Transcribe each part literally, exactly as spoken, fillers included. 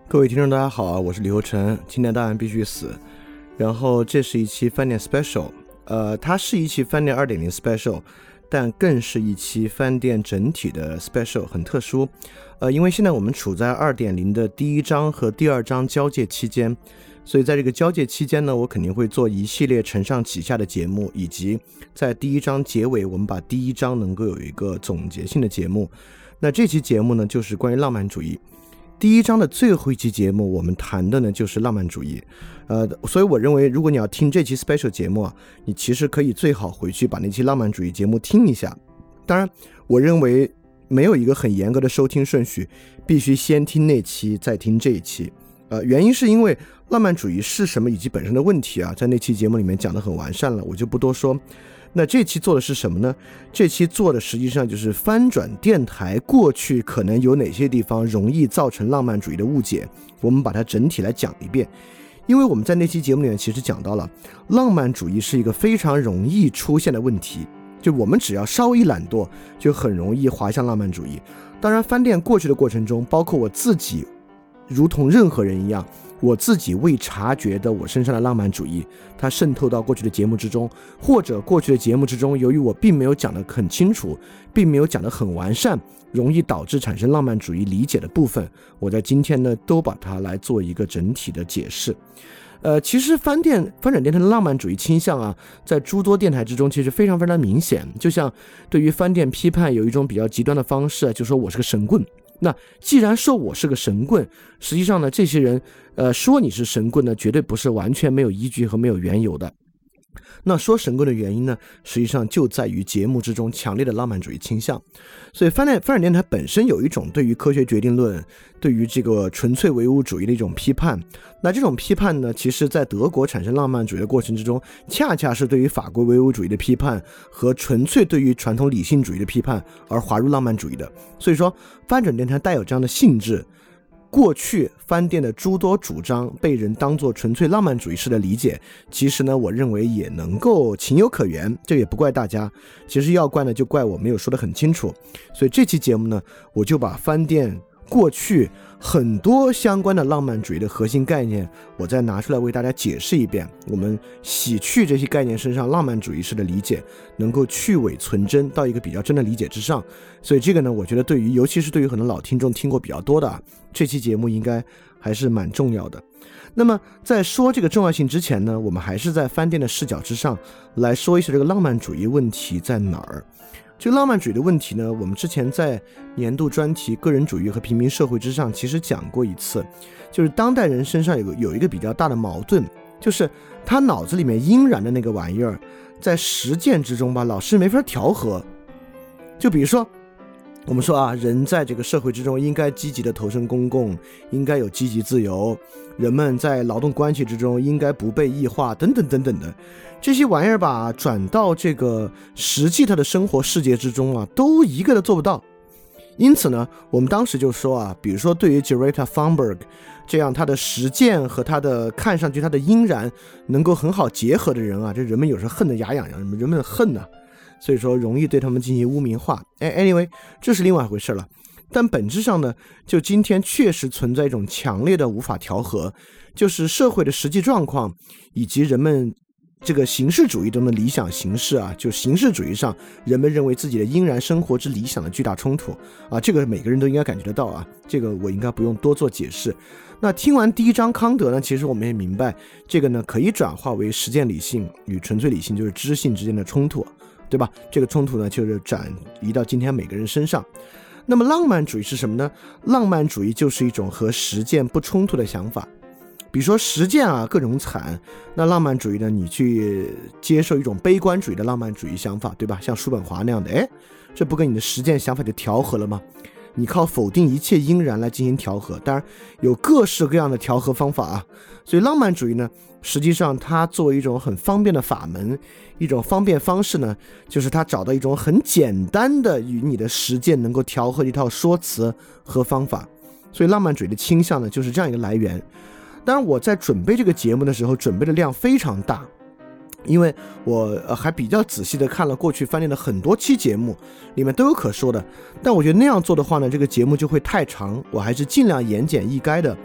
各位听众大家好啊，我是李厚成。今天当然必须死，然后这是一期饭店 special， 呃，它是一期饭店 二点零 special， 但更是一期饭店整体的 special， 很特殊。呃，因为现在我们处在 二点零 的第一章和第二章交界期间，所以在这个交界期间呢，我肯定会做一系列承上启下的节目，以及在第一章结尾我们把第一章能够有一个总结性的节目。那这期节目呢，就是关于浪漫主义。第一章的最后一期节目我们谈的呢就是浪漫主义，呃，所以我认为如果你要听这期 special 节目啊，你其实可以最好回去把那期浪漫主义节目听一下。当然我认为没有一个很严格的收听顺序，必须先听那期再听这一期，呃，原因是因为浪漫主义是什么以及本身的问题啊，在那期节目里面讲得很完善了，我就不多说。那这期做的是什么呢？这期做的实际上就是翻转电台过去可能有哪些地方容易造成浪漫主义的误解，我们把它整体来讲一遍。因为我们在那期节目里面其实讲到了浪漫主义是一个非常容易出现的问题，就我们只要稍微一懒惰就很容易滑向浪漫主义。当然翻店过去的过程中，包括我自己如同任何人一样，我自己未察觉的我身上的浪漫主义它渗透到过去的节目之中，或者过去的节目之中由于我并没有讲得很清楚，并没有讲得很完善，容易导致产生浪漫主义理解的部分，我在今天呢都把它来做一个整体的解释。呃，其实翻店翻转电台的浪漫主义倾向啊，在诸多电台之中其实非常非常明显。就像对于翻店批判有一种比较极端的方式，就说我是个神棍。那既然说我是个神棍，实际上呢，这些人呃说你是神棍呢，绝对不是完全没有依据和没有缘由的。那说神棍的原因呢，实际上就在于节目之中强烈的浪漫主义倾向。所以翻转翻转电台本身有一种对于科学决定论，对于这个纯粹唯物主义的一种批判。那这种批判呢，其实在德国产生浪漫主义的过程之中，恰恰是对于法国唯物主义的批判和纯粹对于传统理性主义的批判而滑入浪漫主义的。所以说翻转电台带有这样的性质，过去翻店的诸多主张被人当作纯粹浪漫主义式的理解，其实呢我认为也能够情有可原，这也不怪大家，其实要怪呢就怪我没有说得很清楚。所以这期节目呢，我就把翻店过去很多相关的浪漫主义的核心概念我再拿出来为大家解释一遍，我们洗去这些概念身上浪漫主义式的理解，能够去伪存真到一个比较真的理解之上。所以这个呢，我觉得对于尤其是对于很多老听众听过比较多的啊，这期节目应该还是蛮重要的。那么在说这个重要性之前呢，我们还是在翻店的视角之上来说一下这个浪漫主义问题在哪儿。这个浪漫主义的问题呢，我们之前在年度专题个人主义和平民社会之上其实讲过一次，就是当代人身上有个有一个比较大的矛盾，就是他脑子里面应然的那个玩意儿在实践之中吧老是没法调和。就比如说我们说啊，人在这个社会之中应该积极的投身公共，应该有积极自由，人们在劳动关系之中应该不被异化等等等等的，这些玩意儿吧转到这个实际他的生活世界之中啊，都一个都做不到。因此呢，我们当时就说啊，比如说对于 Greta Thunberg 这样他的实践和他的看上去他的应然能够很好结合的人啊，这人们有时候恨得牙痒痒，人们恨啊，所以说容易对他们进行污名化。anyway 这是另外一回事了。但本质上呢，就今天确实存在一种强烈的无法调和，就是社会的实际状况以及人们这个形式主义中的理想形式啊，就形式主义上人们认为自己的应然生活之理想的巨大冲突啊，这个每个人都应该感觉得到啊，这个我应该不用多做解释。那听完第一章康德呢，其实我们也明白这个呢可以转化为实践理性与纯粹理性，就是知性之间的冲突，对吧？这个冲突呢就是转移到今天每个人身上。那么浪漫主义是什么呢？浪漫主义就是一种和实践不冲突的想法。比如说实践啊各种惨，那浪漫主义呢，你去接受一种悲观主义的浪漫主义想法，对吧？像叔本华那样的，诶，这不跟你的实践想法就调和了吗？你靠否定一切应然来进行调和，当然有各式各样的调和方法啊。所以浪漫主义呢，实际上它作为一种很方便的法门，一种方便方式呢，就是它找到一种很简单的与你的实践能够调和的一套说辞和方法。所以浪漫主义的倾向呢，就是这样一个来源。当然我在准备这个节目的时候准备的量非常大，因为我还比较仔细的看了过去翻译的很多期节目，里面都有可说的，但我觉得那样做的话呢，这个节目就会太长，我还是尽量言简意赅的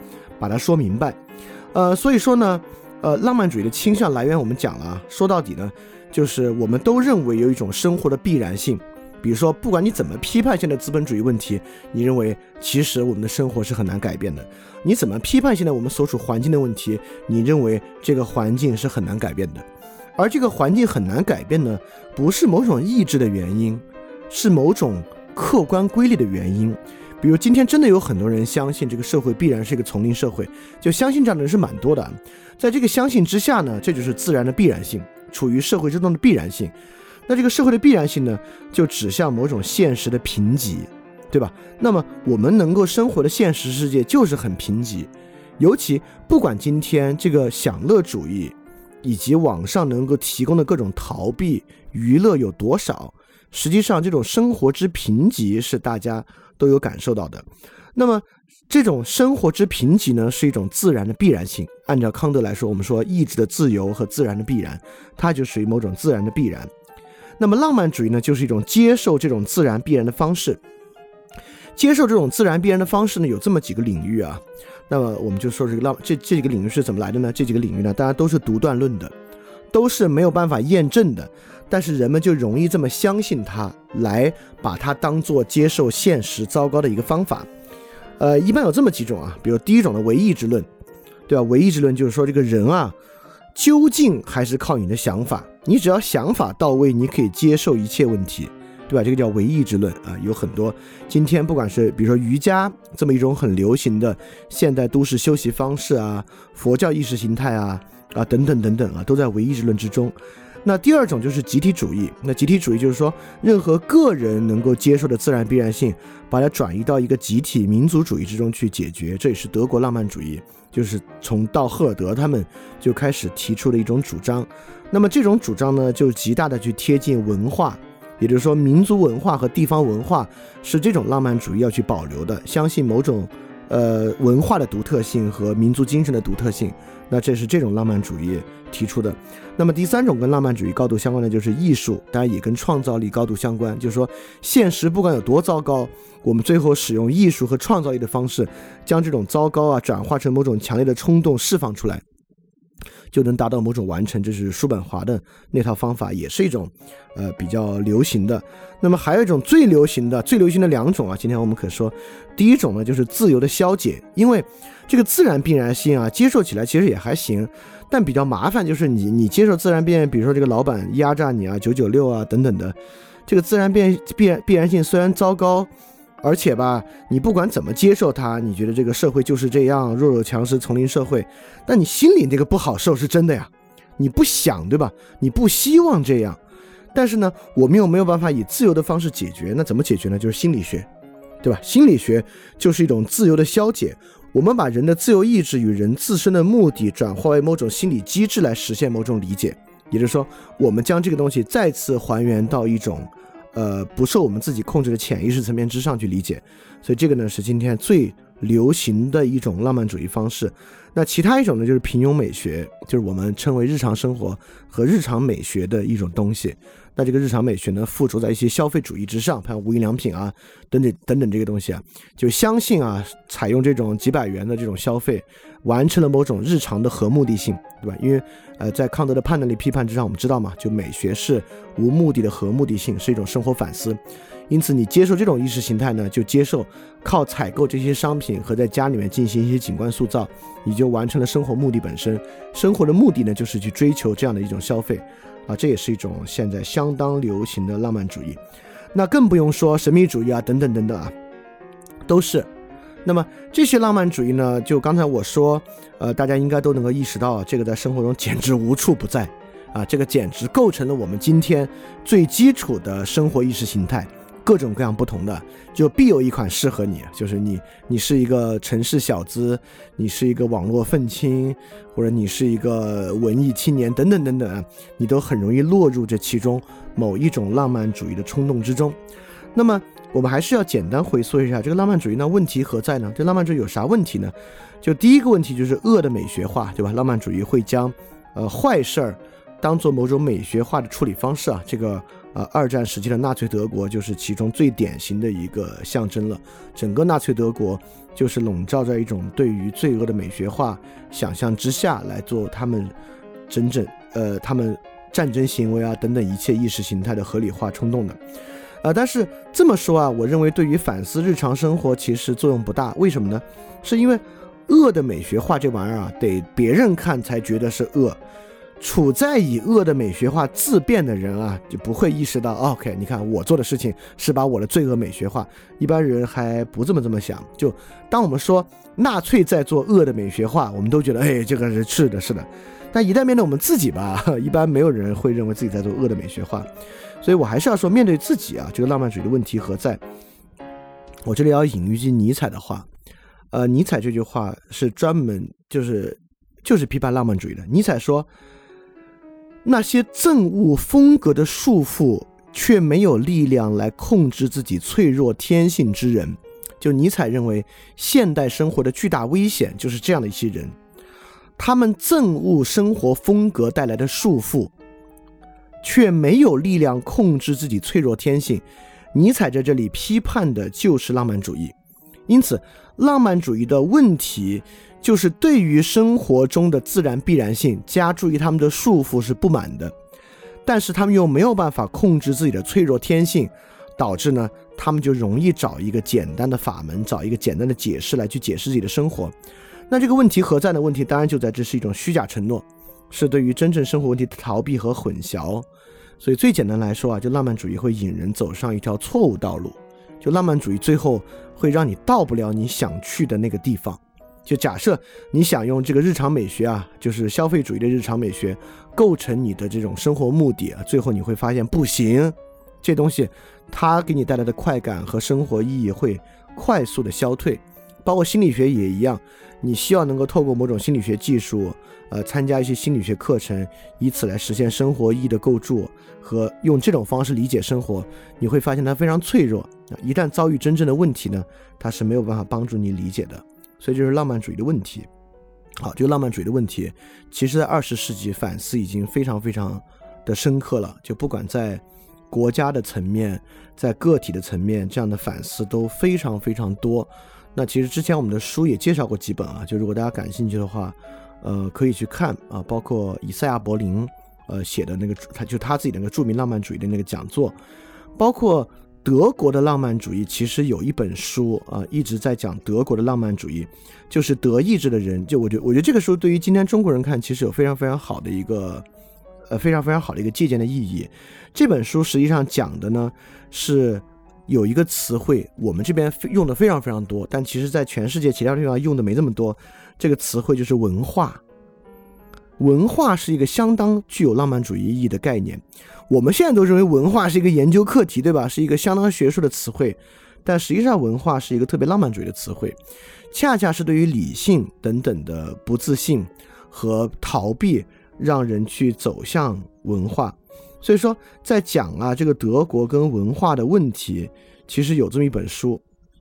把它说明白。呃，所以说呢，呃，浪漫主义的倾向来源我们讲了啊，说到底呢，就是我们都认为有一种生活的必然性。比如说，不管你怎么批判现在资本主义问题，你认为其实我们的生活是很难改变的；你怎么批判现在我们所处环境的问题，你认为这个环境是很难改变的。而这个环境很难改变呢，不是某种意志的原因，是某种客观规律的原因。比如今天真的有很多人相信这个社会必然是一个丛林社会，就相信这样的人是蛮多的。在这个相信之下呢，这就是自然的必然性，处于社会之中的必然性。那这个社会的必然性呢，就指向某种现实的贫瘠，对吧？那么我们能够生活的现实世界就是很贫瘠，尤其不管今天这个享乐主义以及网上能够提供的各种逃避娱乐有多少，实际上这种生活之贫瘠是大家都有感受到的。那么这种生活之贫瘠呢，是一种自然的必然性。按照康德来说，我们说意志的自由和自然的必然，它就属于某种自然的必然。那么浪漫主义呢，就是一种接受这种自然必然的方式。接受这种自然必然的方式呢，有这么几个领域啊。那么我们就说这个浪这这几个领域是怎么来的呢？这几个领域呢，当然都是独断论的，都是没有办法验证的，但是人们就容易这么相信它，来把它当作接受现实糟糕的一个方法。呃，一般有这么几种啊，比如第一种的唯意志论，对吧？唯意志论就是说这个人啊，究竟还是靠你的想法，你只要想法到位，你可以接受一切问题，对吧？这个叫唯意志论啊。有很多今天不管是比如说瑜伽这么一种很流行的现代都市休息方式啊，佛教意识形态啊啊等等等等啊，都在唯意志论之中。那第二种就是集体主义，那集体主义就是说任何个人能够接受的自然必然性，把它转移到一个集体民族主义之中去解决。这也是德国浪漫主义，就是从到赫尔德他们就开始提出的一种主张。那么这种主张呢，就极大的去贴近文化，也就是说民族文化和地方文化是这种浪漫主义要去保留的，相信某种呃文化的独特性和民族精神的独特性。那这是这种浪漫主义提出的。那么第三种跟浪漫主义高度相关的就是艺术，当然也跟创造力高度相关，就是说现实不管有多糟糕，我们最后使用艺术和创造力的方式，将这种糟糕啊转化成某种强烈的冲动释放出来，就能达到某种完成。这是叔本华的那套方法，也是一种呃比较流行的。那么还有一种最流行的最流行的两种啊，今天我们可说，第一种呢就是自由的消解，因为这个自然必然性啊接受起来其实也还行，但比较麻烦就是你你接受自然必然，比如说这个老板压榨你啊九九六啊等等的，这个自然必然必然必然性虽然糟糕，而且吧你不管怎么接受它，你觉得这个社会就是这样弱肉强食丛林社会，但你心里那个不好受是真的呀，你不想对吧，你不希望这样，但是呢我们又没有办法以自由的方式解决，那怎么解决呢？就是心理学，对吧？心理学就是一种自由的消解，我们把人的自由意志与人自身的目的转化为某种心理机制来实现某种理解，也就是说我们将这个东西再次还原到一种呃不受我们自己控制的潜意识层面之上去理解。所以这个呢是今天最流行的一种浪漫主义方式。那其他一种呢就是平庸美学，就是我们称为日常生活和日常美学的一种东西。那这个日常美学呢附着在一些消费主义之上，像无印良品啊等等等等这个东西啊，就相信啊采用这种几百元的这种消费完成了某种日常的合目的性，对吧？因为呃在康德的判断力批判之上我们知道嘛，就美学是无目的的合目的性，是一种生活反思。因此你接受这种意识形态呢，就接受靠采购这些商品和在家里面进行一些景观塑造，你就完成了生活目的本身。生活的目的呢就是去追求这样的一种消费啊，这也是一种现在相当流行的浪漫主义。那更不用说神秘主义啊等等等等啊，都是。那么这些浪漫主义呢，就刚才我说呃，大家应该都能够意识到，这个在生活中简直无处不在啊，这个简直构成了我们今天最基础的生活意识形态，各种各样不同的，就必有一款适合你，就是你你是一个城市小资，你是一个网络愤青，或者你是一个文艺青年等等等等啊，你都很容易落入这其中某一种浪漫主义的冲动之中。那么我们还是要简单回溯一下这个浪漫主义，那问题何在呢？这浪漫主义有啥问题呢？就第一个问题就是恶的美学化，对吧？浪漫主义会将呃坏事儿当做某种美学化的处理方式啊，这个呃，二战时期的纳粹德国就是其中最典型的一个象征了。整个纳粹德国就是笼罩在一种对于罪恶的美学化想象之下来做他们整整呃他们战争行为啊等等一切意识形态的合理化冲动的。呃，但是这么说啊，我认为对于反思日常生活其实作用不大。为什么呢？是因为恶的美学化这玩意儿啊，得别人看才觉得是恶。处在以恶的美学化自辩的人啊，就不会意识到、哦、OK， 你看我做的事情是把我的罪恶美学化。一般人还不这么这么想。就当我们说纳粹在做恶的美学化，我们都觉得哎，这个是是的是的。但一旦面对我们自己吧，一般没有人会认为自己在做恶的美学化。所以我还是要说，面对自己啊，这个浪漫主义的问题何在？我这里要引一句尼采的话，呃，尼采这句话是专门就是就是批判浪漫主义的。尼采说，那些憎恶风格的束缚，却没有力量来控制自己脆弱天性之人。就尼采认为，现代生活的巨大危险就是这样的一些人，他们憎恶生活风格带来的束缚，却没有力量控制自己脆弱天性。尼采在这里批判的就是浪漫主义。因此浪漫主义的问题就是对于生活中的自然必然性加诸于他们的束缚是不满的，但是他们又没有办法控制自己的脆弱天性，导致呢他们就容易找一个简单的法门，找一个简单的解释来去解释自己的生活。那这个问题何在的问题当然就在这是一种虚假承诺，是对于真正生活问题的逃避和混淆。所以最简单来说啊，就浪漫主义会引人走上一条错误道路，就浪漫主义最后会让你到不了你想去的那个地方。就假设你想用这个日常美学啊，就是消费主义的日常美学构成你的这种生活目的啊，最后你会发现不行，这东西它给你带来的快感和生活意义会快速的消退。包括心理学也一样，你需要能够透过某种心理学技术呃，参加一些心理学课程，以此来实现生活意义的构筑和用这种方式理解生活，你会发现它非常脆弱，一旦遭遇真正的问题呢，它是没有办法帮助你理解的。所以这是浪漫主义的问题。好，这个浪漫主义的问题其实在二十世纪反思已经非常非常的深刻了，就不管在国家的层面，在个体的层面，这样的反思都非常非常多。那其实之前我们的书也介绍过几本啊，就如果大家感兴趣的话呃，可以去看啊，包括以赛亚柏林呃写的那个，他就他自己的那个著名浪漫主义的那个讲座，包括德国的浪漫主义，其实有一本书啊一直在讲德国的浪漫主义，就是德意志的人，就我觉得我觉得这个书对于今天中国人看，其实有非常非常好的一个呃非常非常好的一个借鉴的意义。这本书实际上讲的呢是有一个词汇，我们这边用的非常非常多，但其实在全世界其他地方用的没这么多。这个词汇就是文化。文化是一个相当具有浪漫主义意义的概念。我们现在都认为文化是一个研究课题，对吧？是一个相当学术的词汇，但实际上文化是一个特别浪漫主义的词汇，恰恰是对于理性等等的不自信和逃避，让人去走向文化。所以说在讲啊这个德国跟文化的问题，其实有这么一本书，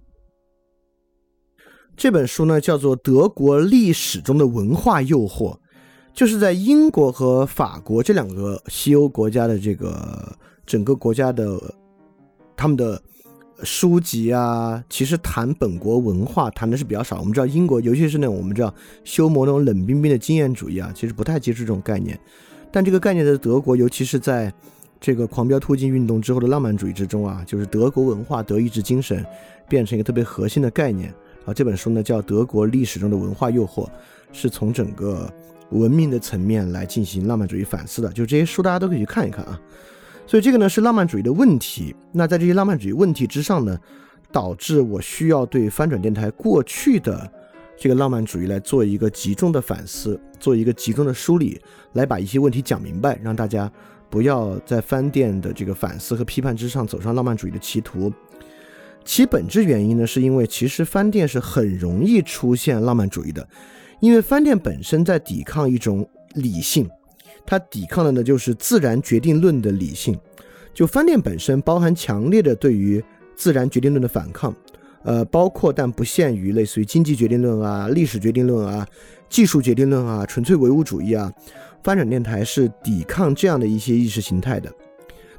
这本书呢叫做《德国历史中的文化诱惑》，就是在英国和法国这两个西欧国家的这个整个国家的他们的书籍啊，其实谈本国文化谈的是比较少。我们知道英国尤其是那种我们知道修谟那种冷冰冰的经验主义啊，其实不太接触这种概念，但这个概念在德国，尤其是在这个狂飙突进运动之后的浪漫主义之中啊，就是德国文化德意志精神变成一个特别核心的概念啊。这本书呢叫《德国历史中的文化诱惑》，是从整个文明的层面来进行浪漫主义反思的，就这些书大家都可以去看一看啊。所以这个呢是浪漫主义的问题。那在这些浪漫主义问题之上呢，导致我需要对翻转电台过去的这个浪漫主义来做一个集中的反思，做一个集中的梳理，来把一些问题讲明白，让大家不要在翻电的这个反思和批判之上走上浪漫主义的歧途。其本质原因呢，是因为其实翻电是很容易出现浪漫主义的，因为翻电本身在抵抗一种理性，它抵抗的呢就是自然决定论的理性。就翻电本身包含强烈的对于自然决定论的反抗，呃，包括但不限于类似于经济决定论啊、历史决定论啊、技术决定论啊、纯粹唯物主义啊。翻转电台是抵抗这样的一些意识形态的。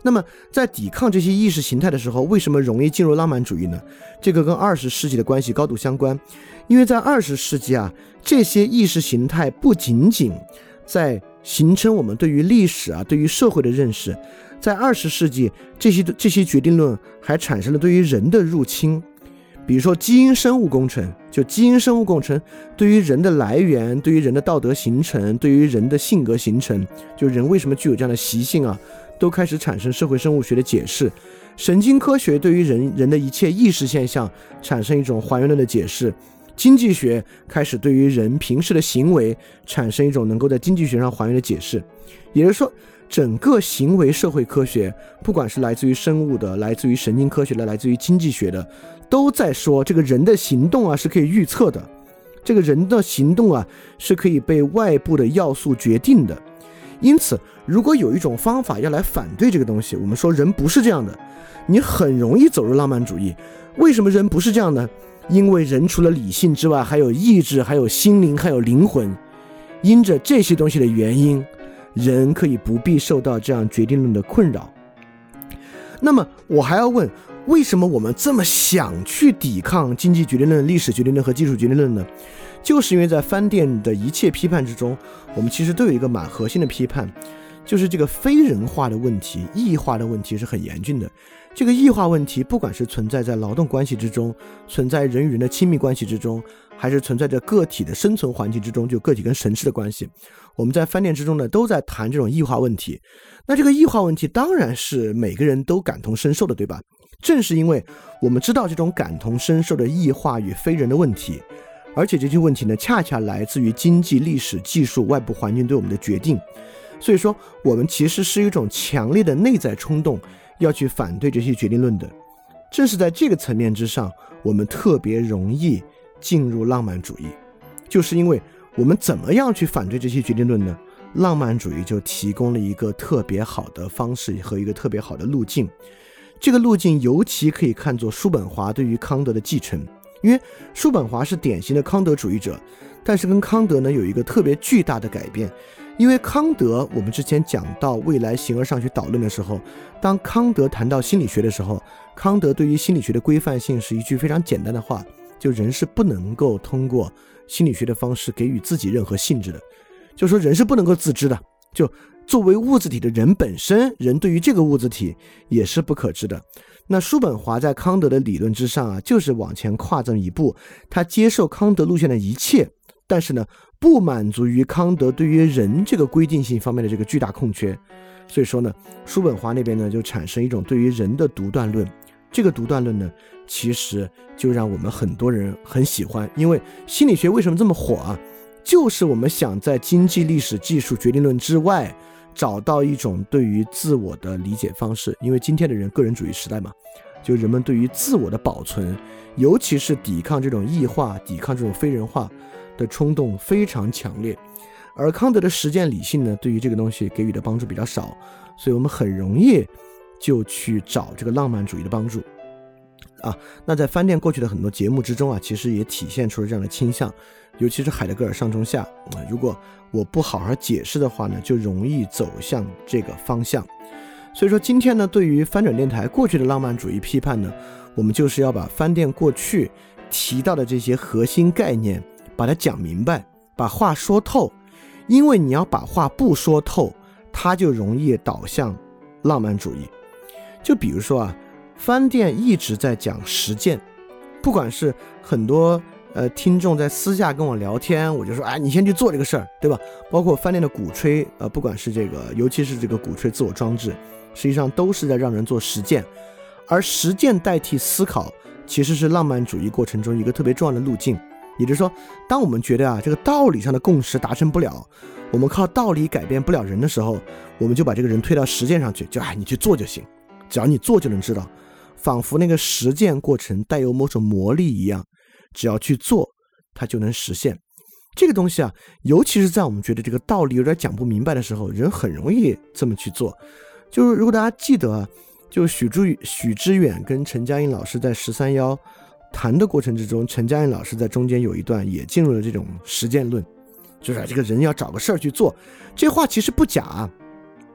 那么在抵抗这些意识形态的时候，为什么容易进入浪漫主义呢？这个跟二十世纪的关系高度相关。因为在二十世纪啊，这些意识形态不仅仅在形成我们对于历史啊、对于社会的认识，在二十世纪这些这些决定论还产生了对于人的入侵。比如说基因生物工程，就基因生物工程对于人的来源、对于人的道德形成、对于人的性格形成，就人为什么具有这样的习性啊，都开始产生社会生物学的解释。神经科学对于人人的一切意识现象产生一种还原论的解释。经济学开始对于人平时的行为产生一种能够在经济学上还原的解释。也就是说，整个行为社会科学，不管是来自于生物的、来自于神经科学的、来自于经济学的，都在说这个人的行动啊是可以预测的，这个人的行动啊是可以被外部的要素决定的。因此如果有一种方法要来反对这个东西，我们说人不是这样的，你很容易走入浪漫主义。为什么人不是这样呢？因为人除了理性之外还有意志，还有心灵，还有灵魂。因着这些东西的原因，人可以不必受到这样决定论的困扰。那么我还要问，为什么我们这么想去抵抗经济决定论、历史决定论和技术决定论呢？就是因为在翻店的一切批判之中，我们其实都有一个蛮核心的批判，就是这个非人化的问题、异化的问题是很严峻的。这个异化问题不管是存在在劳动关系之中，存在人与人的亲密关系之中，还是存在着个体的生存环境之中，就个体跟神识的关系，我们在翻店之中呢都在谈这种异化问题。那这个异化问题当然是每个人都感同身受的，对吧？正是因为我们知道这种感同身受的异化与非人的问题，而且这些问题呢恰恰来自于经济、历史、技术、外部环境对我们的决定，所以说我们其实是一种强烈的内在冲动要去反对这些决定论的。正是在这个层面之上，我们特别容易进入浪漫主义，就是因为我们怎么样去反对这些决定论呢？浪漫主义就提供了一个特别好的方式和一个特别好的路径。这个路径尤其可以看作叔本华对于康德的继承，因为叔本华是典型的康德主义者，但是跟康德呢有一个特别巨大的改变。因为康德，我们之前讲到未来形而上学导论的时候，当康德谈到心理学的时候，康德对于心理学的规范性是一句非常简单的话，就人是不能够通过心理学的方式给予自己任何性质的，就说人是不能够自知的，就作为物质体的人本身，人对于这个物质体也是不可知的。那叔本华在康德的理论之上啊，就是往前跨这么一步，他接受康德路线的一切，但是呢不满足于康德对于人这个规定性方面的这个巨大空缺。所以说呢，叔本华那边呢就产生一种对于人的独断论。这个独断论呢其实就让我们很多人很喜欢，因为心理学为什么这么火啊？就是我们想在经济、历史、技术决定论之外找到一种对于自我的理解方式。因为今天的人个人主义时代嘛，就人们对于自我的保存，尤其是抵抗这种异化、抵抗这种非人化的冲动非常强烈。而康德的实践理性呢，对于这个东西给予的帮助比较少，所以我们很容易就去找这个浪漫主义的帮助啊。那在翻店过去的很多节目之中啊，其实也体现出了这样的倾向，尤其是海德格尔上中下、啊、如果我不好好解释的话呢，就容易走向这个方向。所以说今天呢，对于翻转电台过去的浪漫主义批判呢，我们就是要把翻店过去提到的这些核心概念把它讲明白，把话说透。因为你要把话不说透，它就容易导向浪漫主义。就比如说啊，翻店一直在讲实践，不管是很多呃听众在私下跟我聊天，我就说哎，你先去做这个事儿，对吧？包括翻店的鼓吹，呃，不管是这个，尤其是这个鼓吹自我装置，实际上都是在让人做实践。而实践代替思考，其实是浪漫主义过程中一个特别重要的路径。也就是说，当我们觉得啊这个道理上的共识达成不了，我们靠道理改变不了人的时候，我们就把这个人推到实践上去，就哎你去做就行，只要你做就能知道，仿佛那个实践过程带有某种魔力一样，只要去做它就能实现。这个东西啊，尤其是在我们觉得这个道理有点讲不明白的时候，人很容易这么去做。就是如果大家记得啊，就许知许知远跟陈嘉映老师在十三幺谈的过程之中，陈嘉映老师在中间有一段也进入了这种实践论，就是、啊、这个人要找个事儿去做。这话其实不假啊，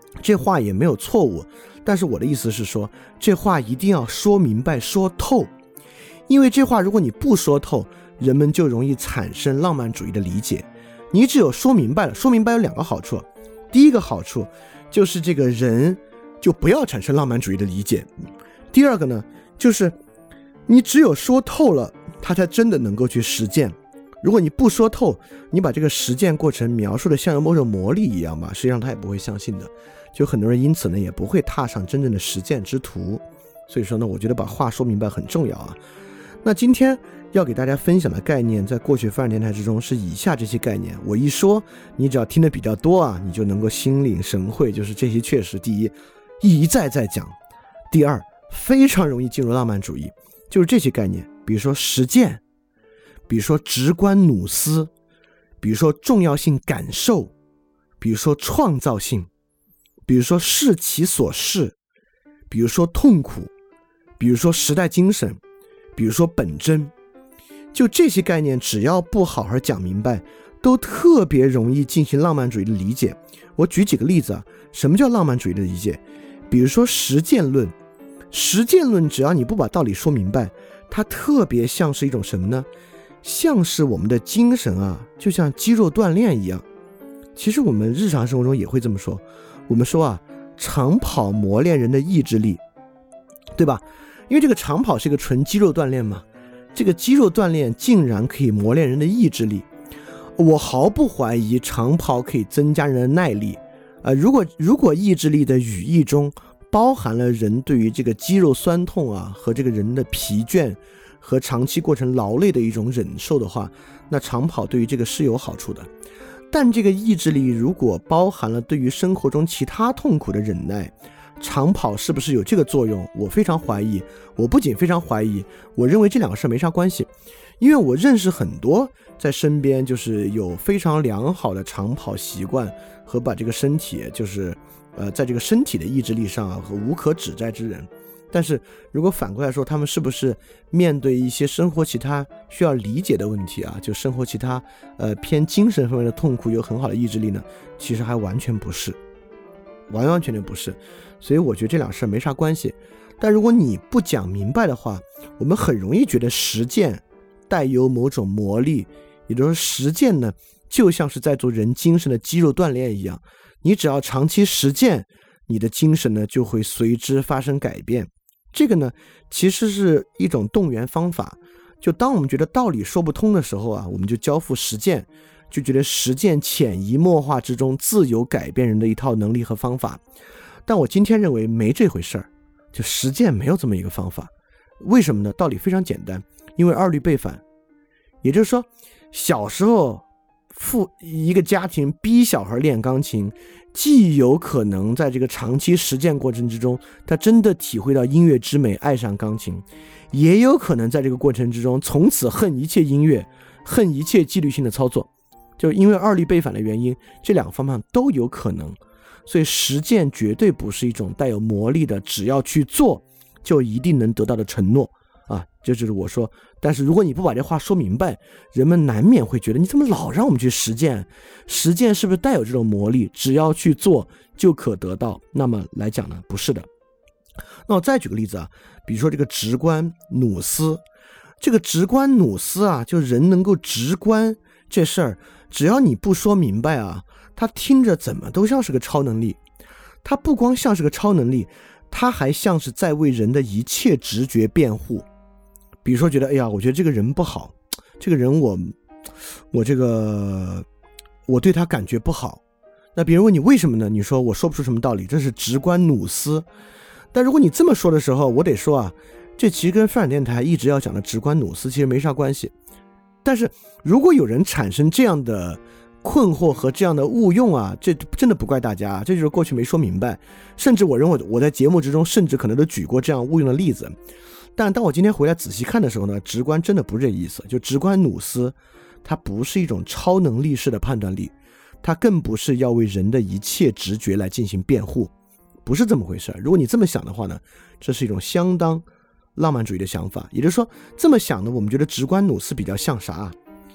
这话也没有错误，但是我的意思是说，这话一定要说明白说透，因为这话如果你不说透，人们就容易产生浪漫主义的理解。你只有说明白了，说明白有两个好处，第一个好处就是这个人就不要产生浪漫主义的理解，第二个呢，就是你只有说透了，他才真的能够去实践。如果你不说透，你把这个实践过程描述的像有某种魔力一样吧，实际上他也不会相信的。就很多人因此呢，也不会踏上真正的实践之途。所以说呢，我觉得把话说明白很重要啊。那今天要给大家分享的概念，在过去发展电台之中是以下这些概念。我一说，你只要听得比较多啊，你就能够心领神会。就是这些确实，第一，一再再讲；第二，非常容易进入浪漫主义。就是这些概念，比如说实践，比如说直观努斯，比如说重要性感受，比如说创造性，比如说视其所视，比如说痛苦，比如说时代精神，比如说本真。就这些概念只要不好好讲明白，都特别容易进行浪漫主义的理解。我举几个例子啊，什么叫浪漫主义的理解？比如说实践论，实践论只要你不把道理说明白，它特别像是一种什么呢？像是我们的精神啊，就像肌肉锻炼一样。其实我们日常生活中也会这么说，我们说啊，长跑磨练人的意志力，对吧？因为这个长跑是一个纯肌肉锻炼嘛，这个肌肉锻炼竟然可以磨练人的意志力。我毫不怀疑长跑可以增加人的耐力，呃，如果如果意志力的语义中包含了人对于这个肌肉酸痛啊和这个人的疲倦和长期过程劳累的一种忍受的话，那长跑对于这个是有好处的。但这个意志力如果包含了对于生活中其他痛苦的忍耐，长跑是不是有这个作用？我非常怀疑。我不仅非常怀疑，我认为这两个事没啥关系。因为我认识很多在身边就是有非常良好的长跑习惯和把这个身体就是呃在这个身体的意志力上啊和无可指摘之人。但是如果反过来说，他们是不是面对一些生活其他需要理解的问题啊，就生活其他呃偏精神方面的痛苦有很好的意志力呢？其实还完全不是，完完全全不是。所以我觉得这两事没啥关系。但如果你不讲明白的话，我们很容易觉得实践带有某种魔力，也就是说实践呢就像是在做人精神的肌肉锻炼一样，你只要长期实践，你的精神呢就会随之发生改变。这个呢其实是一种动员方法，就当我们觉得道理说不通的时候啊，我们就交付实践，就觉得实践潜移默化之中自有改变人的一套能力和方法。但我今天认为没这回事儿，就实践没有这么一个方法。为什么呢？道理非常简单，因为二律背反。也就是说，小时候父一个家庭逼小孩练钢琴，既有可能在这个长期实践过程之中他真的体会到音乐之美，爱上钢琴，也有可能在这个过程之中从此恨一切音乐，恨一切纪律性的操作。就因为二律背反的原因，这两个方面都有可能。所以实践绝对不是一种带有魔力的只要去做就一定能得到的承诺啊，这就是我说。但是如果你不把这话说明白，人们难免会觉得你怎么老让我们去实践，实践是不是带有这种魔力，只要去做就可得到？那么来讲呢，不是的。那我再举个例子啊，比如说这个直观努斯，这个直观努斯啊，就人能够直观这事儿，只要你不说明白啊，它听着怎么都像是个超能力。它不光像是个超能力，它还像是在为人的一切直觉辩护。比如说觉得哎呀，我觉得这个人不好，这个人我我这个我对他感觉不好，那别人问你为什么呢？你说我说不出什么道理，这是直观努斯。但如果你这么说的时候，我得说啊，这其实跟泛展电台一直要讲的直观努斯其实没啥关系。但是如果有人产生这样的困惑和这样的误用啊，这真的不怪大家，这就是过去没说明白。甚至我认为我在节目之中甚至可能都举过这样误用的例子。但当我今天回来仔细看的时候呢，直观真的不是这意思。就直观努斯它不是一种超能力式的判断力，它更不是要为人的一切直觉来进行辩护，不是这么回事。如果你这么想的话呢，这是一种相当浪漫主义的想法。也就是说这么想呢，我们觉得直观努斯比较像啥啊？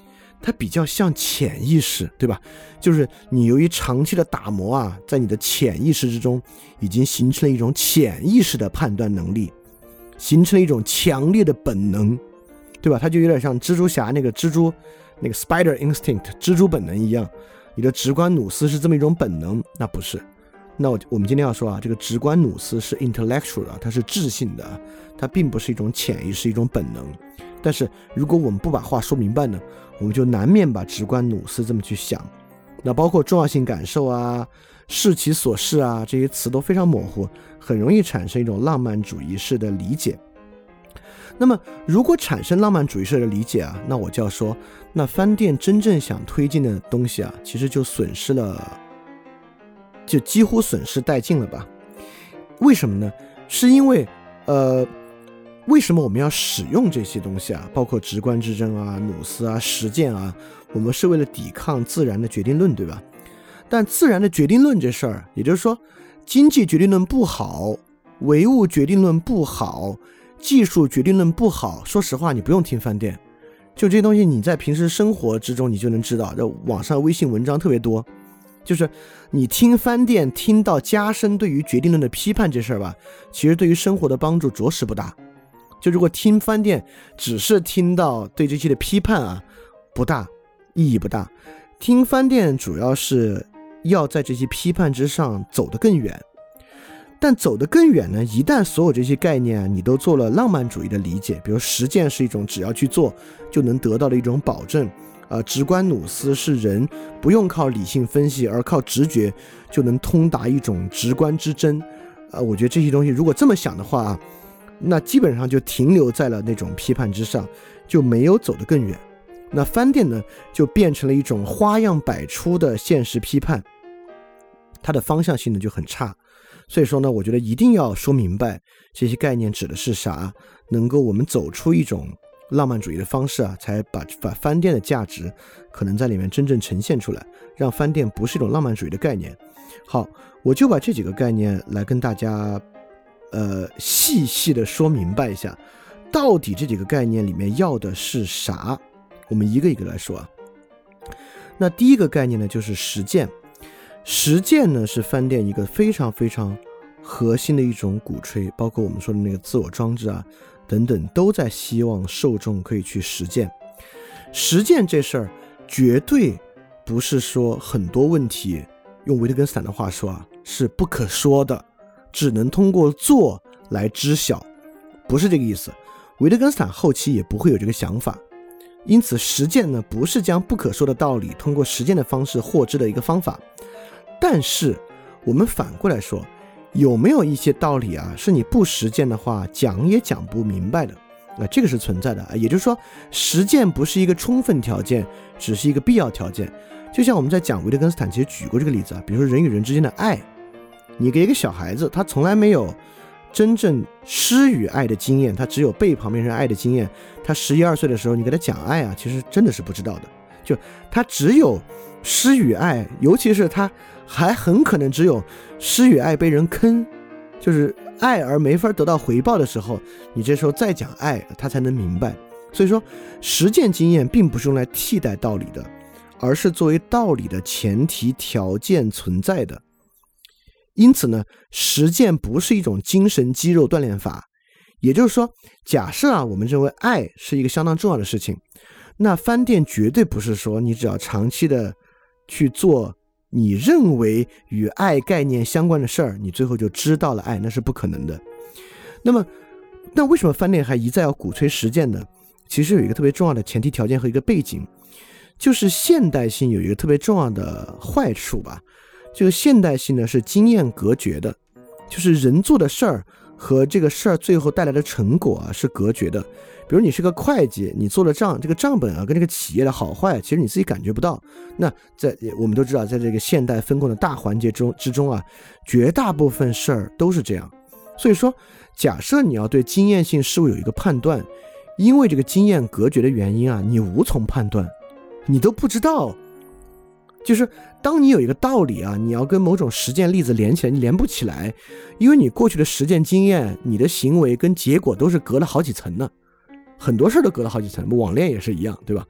它比较像潜意识，对吧？就是你由于长期的打磨啊，在你的潜意识之中已经形成了一种潜意识的判断能力，形成了一种强烈的本能，对吧？它就有点像蜘蛛侠那个蜘蛛那个 spider instinct 蜘蛛本能一样，你的直观努斯是这么一种本能，那不是。那我我们今天要说啊，这个直观努斯是 intellectual 的，它是智性的，它并不是一种潜意识，一种本能。但是如果我们不把话说明白呢，我们就难免把直观努斯这么去想。那包括重要性感受啊、视其所视啊，这些词都非常模糊，很容易产生一种浪漫主义式的理解。那么如果产生浪漫主义式的理解啊，那我就要说，那饭店真正想推进的东西啊，其实就损失了，就几乎损失殆尽了吧。为什么呢？是因为呃为什么我们要使用这些东西啊？包括直观之争啊、努斯啊、实践啊，我们是为了抵抗自然的决定论，对吧？但自然的决定论这事儿，也就是说，经济决定论不好，唯物决定论不好，技术决定论不好。说实话，你不用听饭店，就这些东西，你在平时生活之中你就能知道。这网上微信文章特别多，就是你听饭店听到加深对于决定论的批判这事儿吧，其实对于生活的帮助着实不大。就如果听饭店只是听到对这些的批判啊，不大，意义不大。听饭店主要是要在这些批判之上走得更远。但走得更远呢，一旦所有这些概念啊，你都做了浪漫主义的理解，比如实践是一种只要去做就能得到的一种保证，呃，直观努斯是人不用靠理性分析而靠直觉就能通达一种直观之真，呃，我觉得这些东西如果这么想的话，那基本上就停留在了那种批判之上，就没有走得更远。那饭店呢，就变成了一种花样百出的现实批判，它的方向性呢就很差。所以说呢，我觉得一定要说明白这些概念指的是啥，能够我们走出一种浪漫主义的方式啊，才把把饭店的价值可能在里面真正呈现出来，让饭店不是一种浪漫主义的概念。好，我就把这几个概念来跟大家呃细细的说明白一下，到底这几个概念里面要的是啥，我们一个一个来说啊。那第一个概念呢，就是实践。实践呢是饭店一个非常非常核心的一种鼓吹，包括我们说的那个自我装置啊等等，都在希望受众可以去实践。实践这事儿绝对不是说很多问题，用维特根斯坦的话说啊，是不可说的，只能通过做来知晓，不是这个意思。维特根斯坦后期也不会有这个想法。因此实践呢，不是将不可说的道理通过实践的方式获知的一个方法。但是我们反过来说，有没有一些道理啊，是你不实践的话讲也讲不明白的，那这个是存在的。也就是说，实践不是一个充分条件，只是一个必要条件。就像我们在讲维特根斯坦其实举过这个例子啊，比如说人与人之间的爱，你给一个小孩子，他从来没有真正施与爱的经验，他只有被旁边人爱的经验，他十一二岁的时候你给他讲爱啊，其实真的是不知道的。就他只有施与爱，尤其是他还很可能只有施与爱被人坑，就是爱而没法得到回报的时候，你这时候再讲爱，他才能明白。所以说实践经验并不是用来替代道理的，而是作为道理的前提条件存在的。因此呢，实践不是一种精神肌肉锻炼法。也就是说，假设啊，我们认为爱是一个相当重要的事情，那饭店绝对不是说你只要长期的去做你认为与爱概念相关的事儿，你最后就知道了爱，那是不可能的。那么那为什么饭店还一再要鼓吹实践呢？其实有一个特别重要的前提条件和一个背景，就是现代性有一个特别重要的坏处吧。这个现代性呢是经验隔绝的，就是人做的事儿和这个事儿最后带来的成果啊是隔绝的。比如你是个会计，你做了账，这个账本啊跟这个企业的好坏其实你自己感觉不到。那在我们都知道，在这个现代分工的大环节中之中啊，绝大部分事儿都是这样。所以说假设你要对经验性事物有一个判断，因为这个经验隔绝的原因啊，你无从判断，你都不知道。就是当你有一个道理啊，你要跟某种实践例子连起来，你连不起来，因为你过去的实践经验，你的行为跟结果都是隔了好几层呢，很多事都隔了好几层，网恋也是一样，对吧？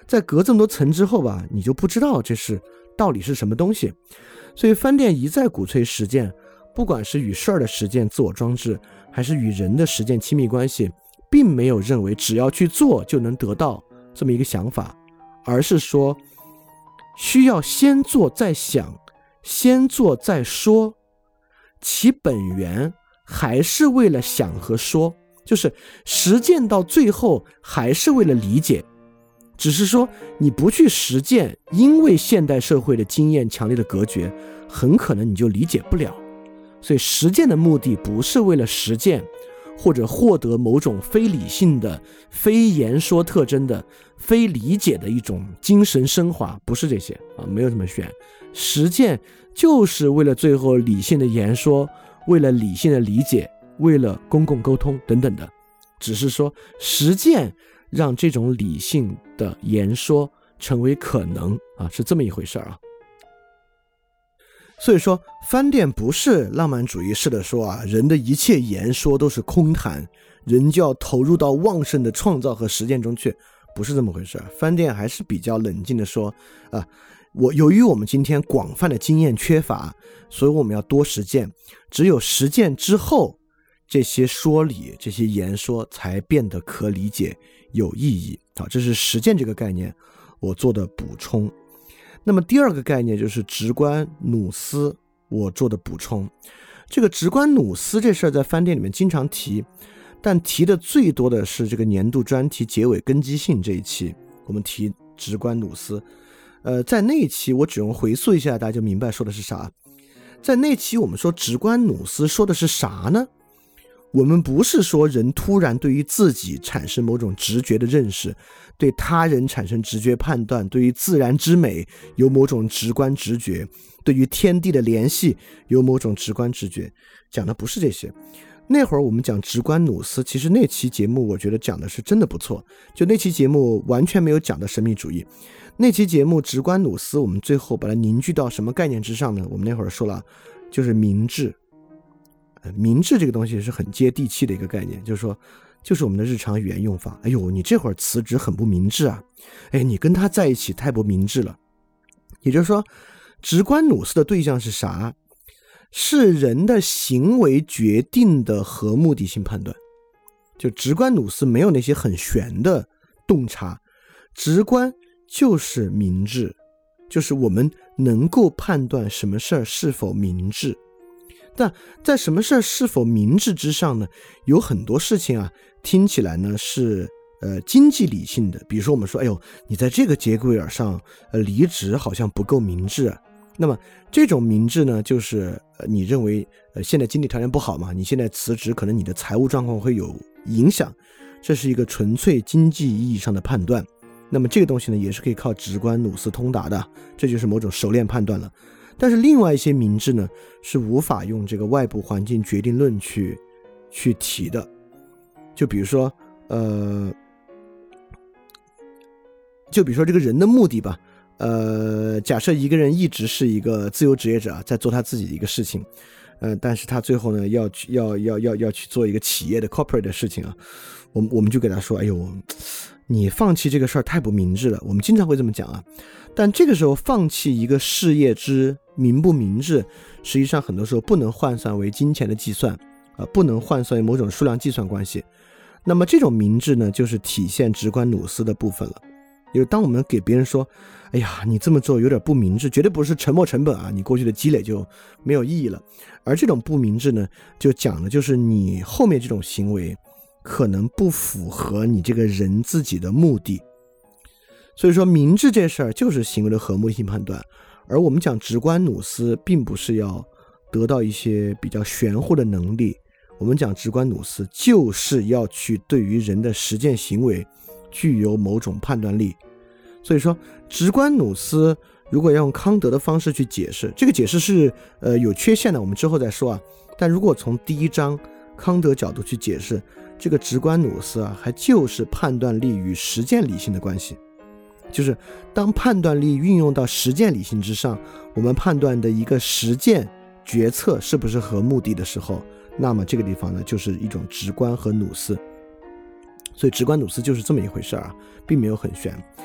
在隔这么多层之后吧，你就不知道这是到底是什么东西。所以饭店一再鼓吹实践，不管是与事儿的实践自我装置，还是与人的实践亲密关系，并没有认为只要去做就能得到这么一个想法，而是说需要先做再想，先做再说，其本源还是为了想和说，就是实践到最后还是为了理解，只是说你不去实践，因为现代社会的经验强烈的隔绝，很可能你就理解不了。所以实践的目的不是为了实践或者获得某种非理性的、非言说特征的、非理解的一种精神升华，不是这些啊，没有这么选。实践就是为了最后理性的言说，为了理性的理解，为了公共沟通等等的，只是说实践让这种理性的言说成为可能啊，是这么一回事啊。所以说饭店不是浪漫主义式的说啊，人的一切言说都是空谈，人就要投入到旺盛的创造和实践中去，不是这么回事。饭店还是比较冷静的说啊，我由于我们今天广泛的经验缺乏，所以我们要多实践，只有实践之后，这些说理这些言说才变得可理解有意义啊，这是实践这个概念我做的补充。那么第二个概念就是直观努斯，我做的补充。这个直观努斯这事儿在饭店里面经常提，但提的最多的是这个年度专题结尾根基性这一期，我们提直观努斯。呃，在那一期我只用回溯一下，大家就明白说的是啥。在那期我们说直观努斯说的是啥呢？我们不是说人突然对于自己产生某种直觉的认识，对他人产生直觉判断，对于自然之美有某种直观直觉，对于天地的联系有某种直观直觉，讲的不是这些。那会儿我们讲直观努斯，其实那期节目我觉得讲的是真的不错，就那期节目完全没有讲的神秘主义。那期节目直观努斯我们最后把它凝聚到什么概念之上呢？我们那会儿说了，就是明智。明智这个东西是很接地气的一个概念，就是说就是我们的日常语言用法。哎呦，你这会儿辞职很不明智啊，哎，你跟他在一起太不明智了。也就是说直观努斯的对象是啥？是人的行为决定的和目的性判断。就直观努斯没有那些很玄的洞察，直观就是明智，就是我们能够判断什么事儿是否明智。但在什么事儿是否明智之上呢，有很多事情啊，听起来呢是呃经济理性的。比如说我们说，哎呦，你在这个节骨眼上呃离职好像不够明智啊。那么这种明智呢，就是呃你认为呃现在经济条件不好嘛，你现在辞职可能你的财务状况会有影响，这是一个纯粹经济意义上的判断。那么这个东西呢，也是可以靠直观努斯通达的，这就是某种熟练判断了。但是另外一些明智呢，是无法用这个外部环境决定论去去提的。就比如说呃就比如说这个人的目的吧，呃假设一个人一直是一个自由职业者，在做他自己的一个事情，呃但是他最后呢要去要要要要去做一个企业的 corporate 的事情啊，我们我们就给他说，哎呦，你放弃这个事儿太不明智了。我们经常会这么讲啊。但这个时候放弃一个事业之明不明智，实际上很多时候不能换算为金钱的计算、呃、不能换算为某种数量计算关系。那么这种明智呢，就是体现直观努斯的部分了。就是当我们给别人说，哎呀，你这么做有点不明智，绝对不是沉没成本啊，你过去的积累就没有意义了。而这种不明智呢，就讲的就是你后面这种行为可能不符合你这个人自己的目的。所以说明智这事儿就是行为的和目的性判断，而我们讲直观努斯并不是要得到一些比较玄乎的能力，我们讲直观努斯就是要去对于人的实践行为具有某种判断力。所以说直观努斯如果要用康德的方式去解释，这个解释是呃有缺陷的，我们之后再说啊。但如果从第一章康德角度去解释，这个直观努斯啊，还就是判断力与实践理性的关系。就是当判断力运用到实践理性之上，我们判断的一个实践决策是不是合目的的时候，那么这个地方呢，就是一种直观和努斯。所以直观努斯就是这么一回事啊，并没有很玄。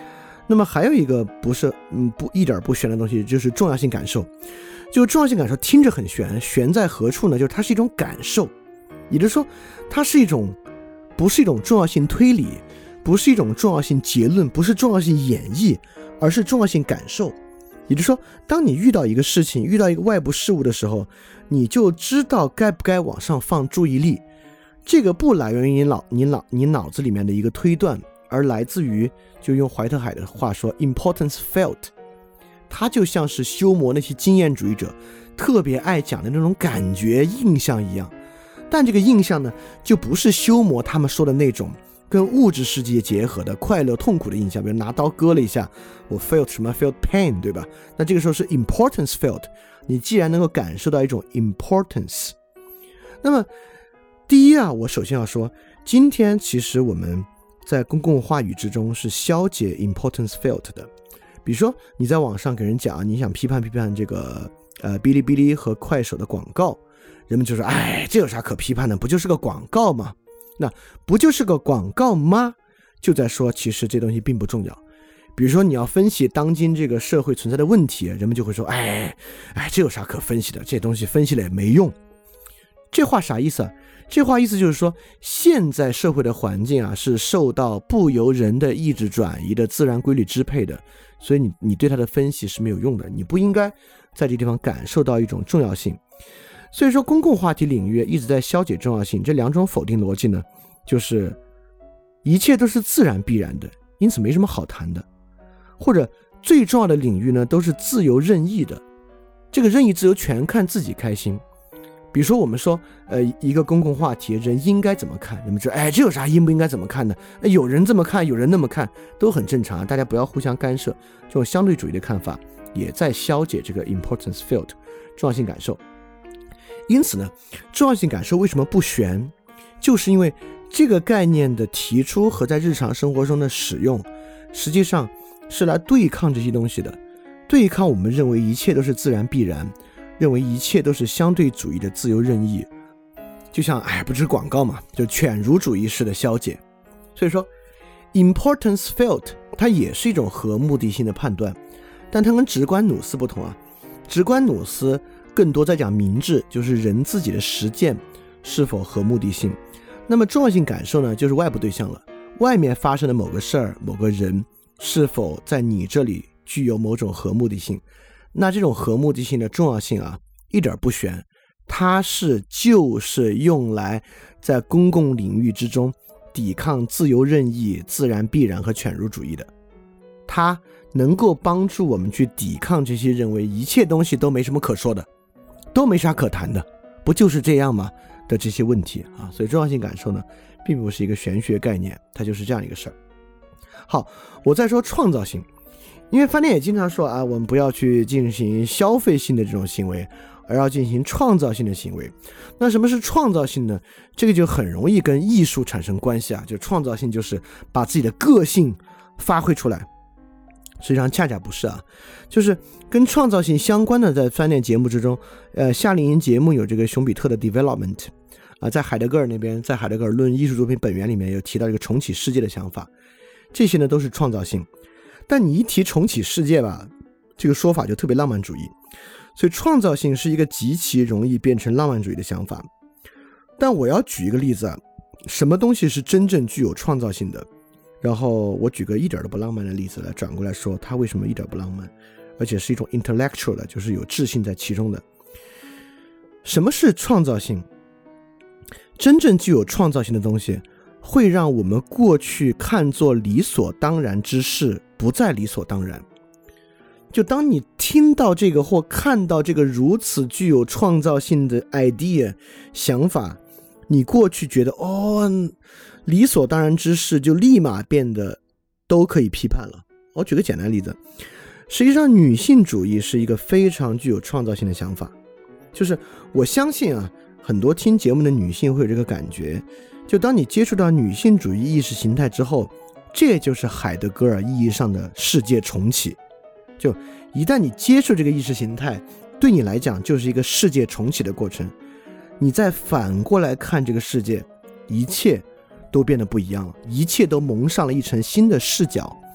那么还有一个不是嗯不一点不玄的东西，就是重要性感受。就重要性感受听着很玄，玄在何处呢？就是它是一种感受，也就是说它是一种不是一种重要性推理，不是一种重要性结论，不是重要性演绎，而是重要性感受。也就是说当你遇到一个事情，遇到一个外部事物的时候，你就知道该不该往上放注意力。这个不来源于你脑你脑你脑子里面的一个推断，而来自于就用怀特海的话说 importance felt， 它就像是修谟那些经验主义者特别爱讲的那种感觉印象一样。但这个印象呢，就不是修谟他们说的那种跟物质世界结合的快乐痛苦的印象，比如拿刀割了一下，我 felt 什么 felt pain， 对吧？那这个时候是 importance felt， 你既然能够感受到一种 importance。 那么第一啊，我首先要说，今天其实我们在公共话语之中是消解 importance felt 的。比如说你在网上给人讲你想批判批判这个呃哔哩哔哩和快手的广告，人们就说哎，这有啥可批判的，不就是个广告吗？那不就是个广告吗？就在说其实这东西并不重要。比如说你要分析当今这个社会存在的问题，人们就会说哎哎，这有啥可分析的，这东西分析了也没用。这话啥意思啊？这话意思就是说，现在社会的环境啊是受到不由人的意志转移的自然规律支配的，所以你你对它的分析是没有用的，你不应该在这地方感受到一种重要性。所以说公共话题领域一直在消解重要性，这两种否定逻辑呢，就是一切都是自然必然的，因此没什么好谈的，或者最重要的领域呢都是自由任意的，这个任意自由全看自己开心。比如说我们说呃，一个公共话题人应该怎么看，人们说哎，这有啥应不应该怎么看呢？有人这么看，有人那么看，都很正常，大家不要互相干涉。这种相对主义的看法也在消解这个 importance felt 重要性感受。因此呢，重要性感受为什么不玄，就是因为这个概念的提出和在日常生活中的使用实际上是来对抗这些东西的，对抗我们认为一切都是自然必然，认为一切都是相对主义的自由任意。就像哎，不是广告嘛，就犬儒主义式的消解。所以说 importance felt 它也是一种合目的性的判断，但它跟直观努斯不同啊。直观努斯更多在讲明智，就是人自己的实践是否合目的性。那么重要性感受呢，就是外部对象了，外面发生的某个事儿某个人是否在你这里具有某种合目的性。那这种合目的性的重要性啊，一点不悬，它是就是用来在公共领域之中抵抗自由任意、自然必然和犬儒主义的。它能够帮助我们去抵抗这些认为一切东西都没什么可说的，都没啥可谈的，不就是这样吗的这些问题啊。所以重要性感受呢，并不是一个玄学概念，它就是这样一个事儿。好，我再说创造性。因为饭店也经常说啊，我们不要去进行消费性的这种行为，而要进行创造性的行为。那什么是创造性呢？这个就很容易跟艺术产生关系啊。就创造性就是把自己的个性发挥出来，实际上恰恰不是啊。就是跟创造性相关的，在饭店节目之中，呃，夏令营节目有这个熊彼特的 development 啊，在海德格尔那边，在海德格尔论艺术作品本源里面有提到这个重启世界的想法，这些呢都是创造性。但你一提重启世界吧，这个说法就特别浪漫主义，所以创造性是一个极其容易变成浪漫主义的想法。但我要举一个例子啊，什么东西是真正具有创造性的？然后我举个一点都不浪漫的例子来转过来说它为什么一点不浪漫，而且是一种 intellectual 的，就是有智性在其中的。什么是创造性？真正具有创造性的东西会让我们过去看作理所当然之事不再理所当然。就当你听到这个或看到这个如此具有创造性的 idea 想法，你过去觉得哦理所当然之事就立马变得都可以批判了。我举个简单的例子，实际上女性主义是一个非常具有创造性的想法。就是我相信啊，很多听节目的女性会有这个感觉，就当你接触到女性主义意识形态之后，这就是海德格尔意义上的世界重启。就一旦你接触这个意识形态，对你来讲就是一个世界重启的过程，你再反过来看这个世界，一切都变得不一样了，一切都蒙上了一层新的视角。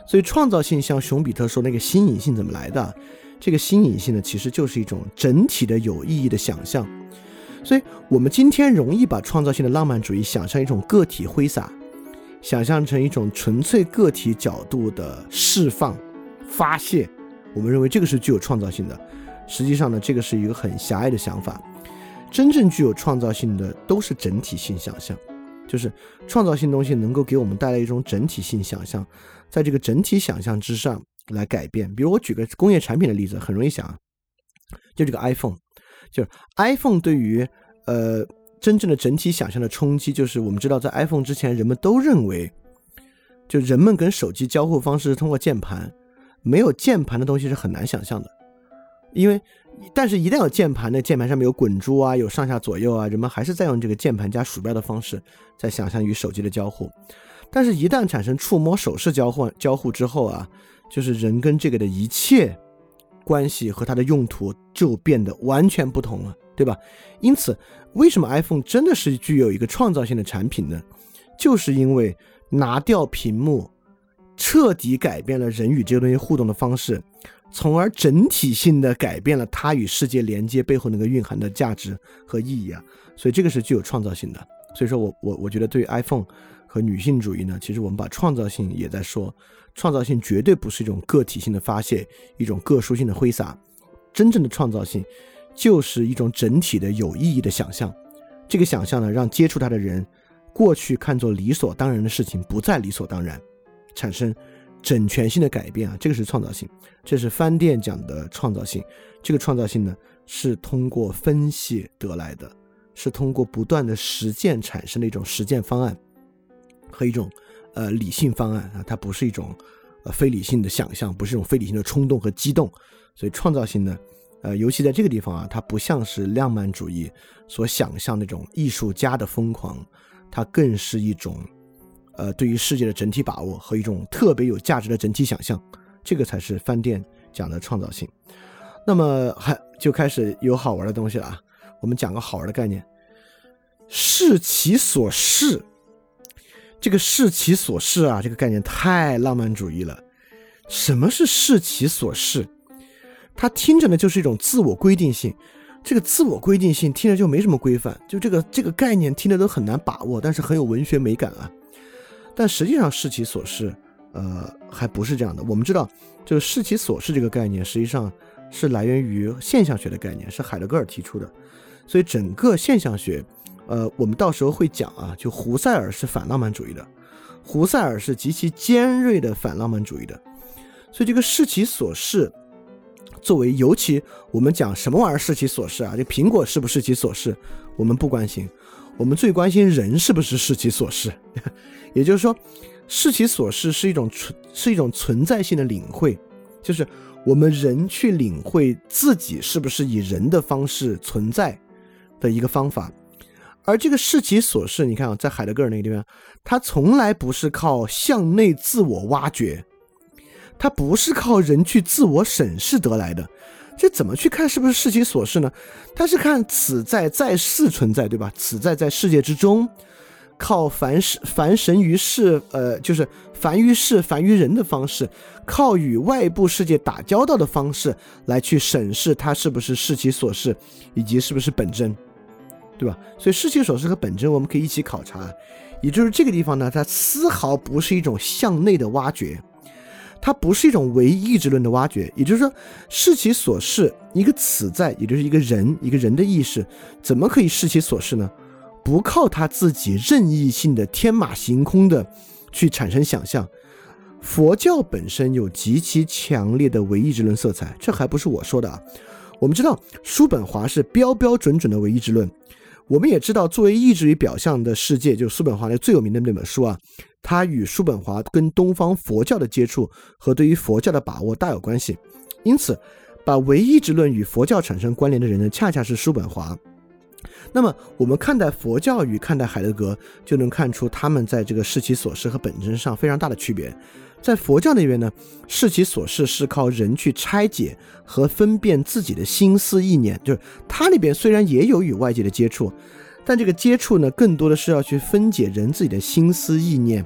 所以创造性像熊彼特说那个新颖性怎么来的，这个新颖性呢其实就是一种整体的有意义的想象。所以我们今天容易把创造性的浪漫主义想象一种个体挥洒，想象成一种纯粹个体角度的释放发泄，我们认为这个是具有创造性的。实际上呢，这个是一个很狭隘的想法。真正具有创造性的都是整体性想象，就是创造性东西能够给我们带来一种整体性想象，在这个整体想象之上来改变。比如我举个工业产品的例子，很容易想，就这个 iPhone， 就是 iPhone 对于呃真正的整体想象的冲击，就是我们知道在 iPhone 之前人们都认为就人们跟手机交互方式是通过键盘，没有键盘的东西是很难想象的。因为但是一旦有键盘，那键盘上面有滚珠啊，有上下左右啊，人们还是在用这个键盘加鼠标的方式在想象与手机的交互。但是一旦产生触摸手势交互交互之后啊，就是人跟这个的一切关系和它的用途就变得完全不同了，对吧？因此为什么 iPhone 真的是具有一个创造性的产品呢？就是因为拿掉屏幕彻底改变了人与这个东西互动的方式，从而整体性的改变了它与世界连接背后那个蕴含的价值和意义啊，所以这个是具有创造性的。所以说我我我觉得对于 iPhone 和女性主义呢，其实我们把创造性也在说，创造性绝对不是一种个体性的发泄，一种个殊性的挥洒，真正的创造性就是一种整体的有意义的想象。这个想象呢，让接触它的人过去看作理所当然的事情不再理所当然，产生整全性的改变啊，这个是创造性。这是饭店讲的创造性。这个创造性呢，是通过分析得来的，是通过不断的实践产生的一种实践方案和一种呃理性方案啊，它不是一种呃非理性的想象，不是一种非理性的冲动和激动。所以创造性呢，呃，尤其在这个地方啊，它不像是浪漫主义所想象那种艺术家的疯狂，它更是一种呃，对于世界的整体把握和一种特别有价值的整体想象，这个才是饭店讲的创造性。那么还就开始有好玩的东西了啊！我们讲个好玩的概念，视其所视。这个视其所视啊，这个概念太浪漫主义了。什么是视其所视？它听着呢就是一种自我规定性。这个自我规定性听着就没什么规范，就这个这个概念听着都很难把握，但是很有文学美感啊。但实际上视其所视呃，还不是这样的。我们知道这个视其所视这个概念实际上是来源于现象学的概念，是海德格尔提出的。所以整个现象学呃，我们到时候会讲啊，就胡塞尔是反浪漫主义的，胡塞尔是极其尖锐的反浪漫主义的。所以这个视其所视作为，尤其我们讲什么玩意儿视其所视啊，这苹果是不是视其所视我们不关心，我们最关心人是不是视其所视。也就是说视其所视是一种是一种存在性的领会，就是我们人去领会自己是不是以人的方式存在的一个方法。而这个视其所视，你看啊，在海德格尔那个地方，它从来不是靠向内自我挖掘，它不是靠人去自我审视得来的。这怎么去看是不是视其所视呢？它是看此在在世存在，对吧？此在在世界之中，靠凡凡神于世，呃，就是凡于世凡于人的方式，靠与外部世界打交道的方式来去审视它是不是视其所视，以及是不是本真，对吧？所以视其所视和本真我们可以一起考察。也就是这个地方呢，它丝毫不是一种向内的挖掘，它不是一种唯意志论的挖掘。也就是说视其所视，一个此在，也就是一个人一个人的意识，怎么可以视其所视呢？不靠他自己任意性的天马行空的去产生想象。佛教本身有极其强烈的唯意志论色彩，这还不是我说的啊。我们知道叔本华是标标准准的唯意志论，我们也知道作为意志与表象的世界，就是叔本华的最有名的那本书啊，它与叔本华跟东方佛教的接触和对于佛教的把握大有关系。因此把唯意志论与佛教产生关联的人呢，恰恰是叔本华。那么我们看待佛教与看待海德格，就能看出他们在这个视其所视和本真上非常大的区别。在佛教那边呢，视其所视是靠人去拆解和分辨自己的心思意念，就是它那边虽然也有与外界的接触，但这个接触呢，更多的是要去分解人自己的心思意念，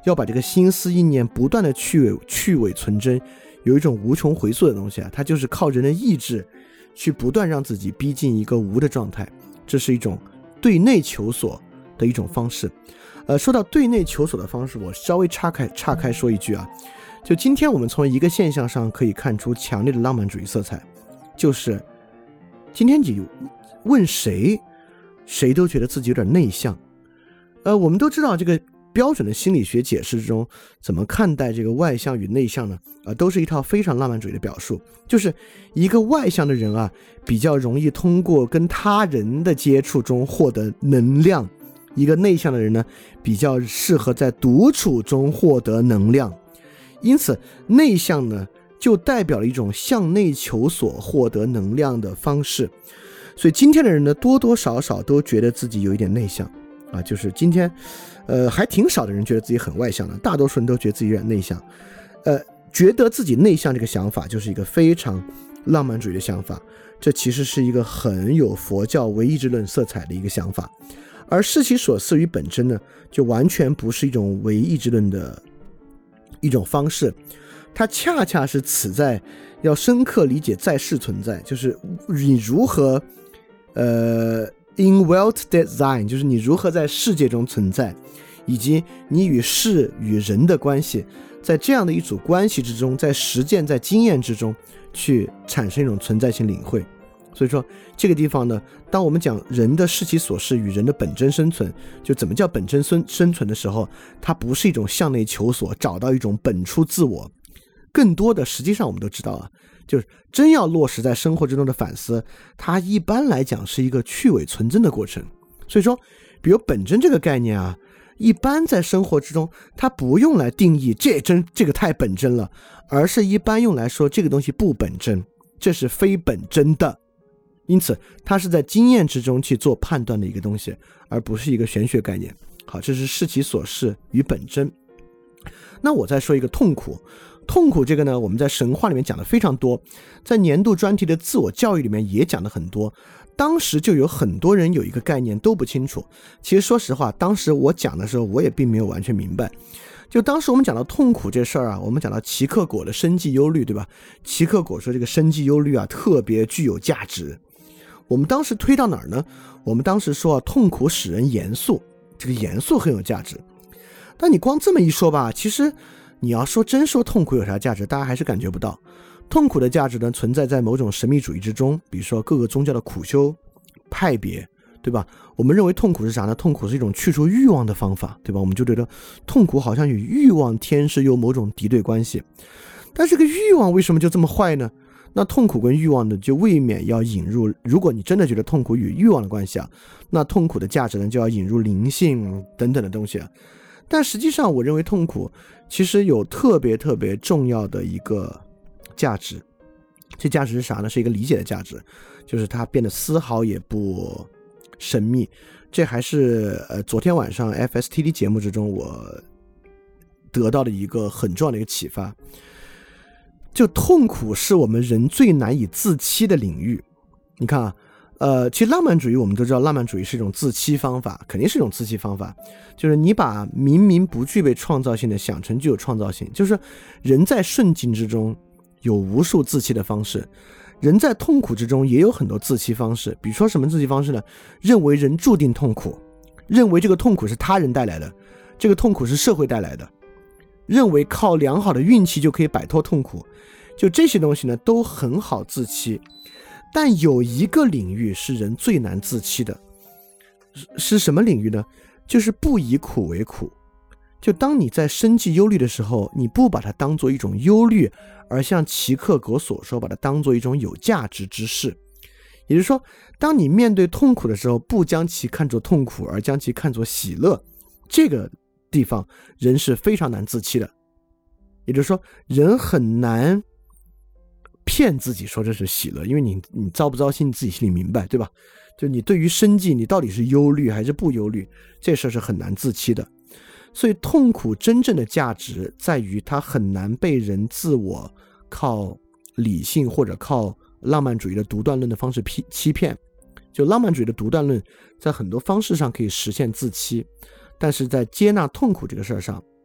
要把这个心思意念不断的去伪去伪存真，有一种无穷回溯的东西啊，它就是靠人的意志去不断让自己逼近一个无的状态，这是一种对内求索的一种方式。呃，说到对内求索的方式，我稍微岔开岔开说一句啊，就今天我们从一个现象上可以看出强烈的浪漫主义色彩，就是今天你问谁，谁都觉得自己有点内向。呃，我们都知道这个标准的心理学解释之中，怎么看待这个外向与内向呢？啊、呃，都是一套非常浪漫主义的表述。就是一个外向的人啊，比较容易通过跟他人的接触中获得能量；一个内向的人呢，比较适合在独处中获得能量。因此，内向呢，就代表了一种向内求索获得能量的方式。所以今天的人呢，多多少少都觉得自己有一点内向。啊，就是今天，呃，还挺少的人觉得自己很外向的，大多数人都觉得自己有点内向。呃，觉得自己内向这个想法就是一个非常浪漫主义的想法，这其实是一个很有佛教唯意志论色彩的一个想法。而视其所思于本真呢，就完全不是一种唯意志论的一种方式，它恰恰是此在要深刻理解在世存在，就是你如何，呃。in Welt design 就是你如何在世界中存在，以及你与事与人的关系，在这样的一组关系之中，在实践在经验之中去产生一种存在性领会。所以说这个地方呢，当我们讲人的视其所视与人的本真生存，就怎么叫本真生存的时候，它不是一种向内求索找到一种本初自我，更多的实际上我们都知道啊，就是真要落实在生活之中的反思，它一般来讲是一个去伪存真的过程。所以说比如本真这个概念啊，一般在生活之中它不用来定义这真这个太本真了，而是一般用来说这个东西不本真，这是非本真的。因此它是在经验之中去做判断的一个东西，而不是一个玄学概念。好，这是视其所视与本真。那我再说一个痛苦。痛苦这个呢，我们在神话里面讲的非常多，在年度专题的自我教育里面也讲的很多。当时就有很多人有一个概念都不清楚，其实说实话，当时我讲的时候我也并没有完全明白。就当时我们讲到痛苦这事儿啊，我们讲到齐克果的生计忧虑，对吧？齐克果说这个生计忧虑啊特别具有价值。我们当时推到哪儿呢？我们当时说啊，痛苦使人严肃，这个严肃很有价值。但你光这么一说吧，其实你要说真说痛苦有啥价值，大家还是感觉不到。痛苦的价值呢，存在在某种神秘主义之中，比如说各个宗教的苦修派别，对吧？我们认为痛苦是啥呢？痛苦是一种去除欲望的方法，对吧？我们就觉得痛苦好像与欲望天是有某种敌对关系。但是这个欲望为什么就这么坏呢？那痛苦跟欲望呢，就未免要引入，如果你真的觉得痛苦与欲望的关系啊，那痛苦的价值呢，就要引入灵性等等的东西啊。但实际上我认为痛苦其实有特别特别重要的一个价值，这价值是啥呢？是一个理解的价值，就是它变得丝毫也不神秘。这还是呃昨天晚上 F S T D 节目之中我得到的一个很重要的一个启发。就痛苦是我们人最难以自欺的领域。你看啊，呃，其实浪漫主义我们都知道，浪漫主义是一种自欺方法，肯定是一种自欺方法。就是你把明明不具备创造性的想成具有创造性，就是人在顺境之中有无数自欺的方式，人在痛苦之中也有很多自欺方式。比如说什么自欺方式呢？认为人注定痛苦，认为这个痛苦是他人带来的，这个痛苦是社会带来的，认为靠良好的运气就可以摆脱痛苦。就这些东西呢都很好自欺。但有一个领域是人最难自欺的，是什么领域呢？就是不以苦为苦。就当你在生计忧虑的时候，你不把它当作一种忧虑，而像齐克果所说，把它当作一种有价值之事。也就是说，当你面对痛苦的时候，不将其看作痛苦，而将其看作喜乐，这个地方人是非常难自欺的。也就是说，人很难骗自己说这是喜乐，因为你你糟不糟心你自己心里明白，对吧？就你对于生计你到底是忧虑还是不忧虑，这事是很难自欺的。所以痛苦真正的价值在于它很难被人自我靠理性或者靠浪漫主义的独断论的方式欺骗。就浪漫主义的独断论在很多方式上可以实现自欺，但是在接纳痛苦这个事儿上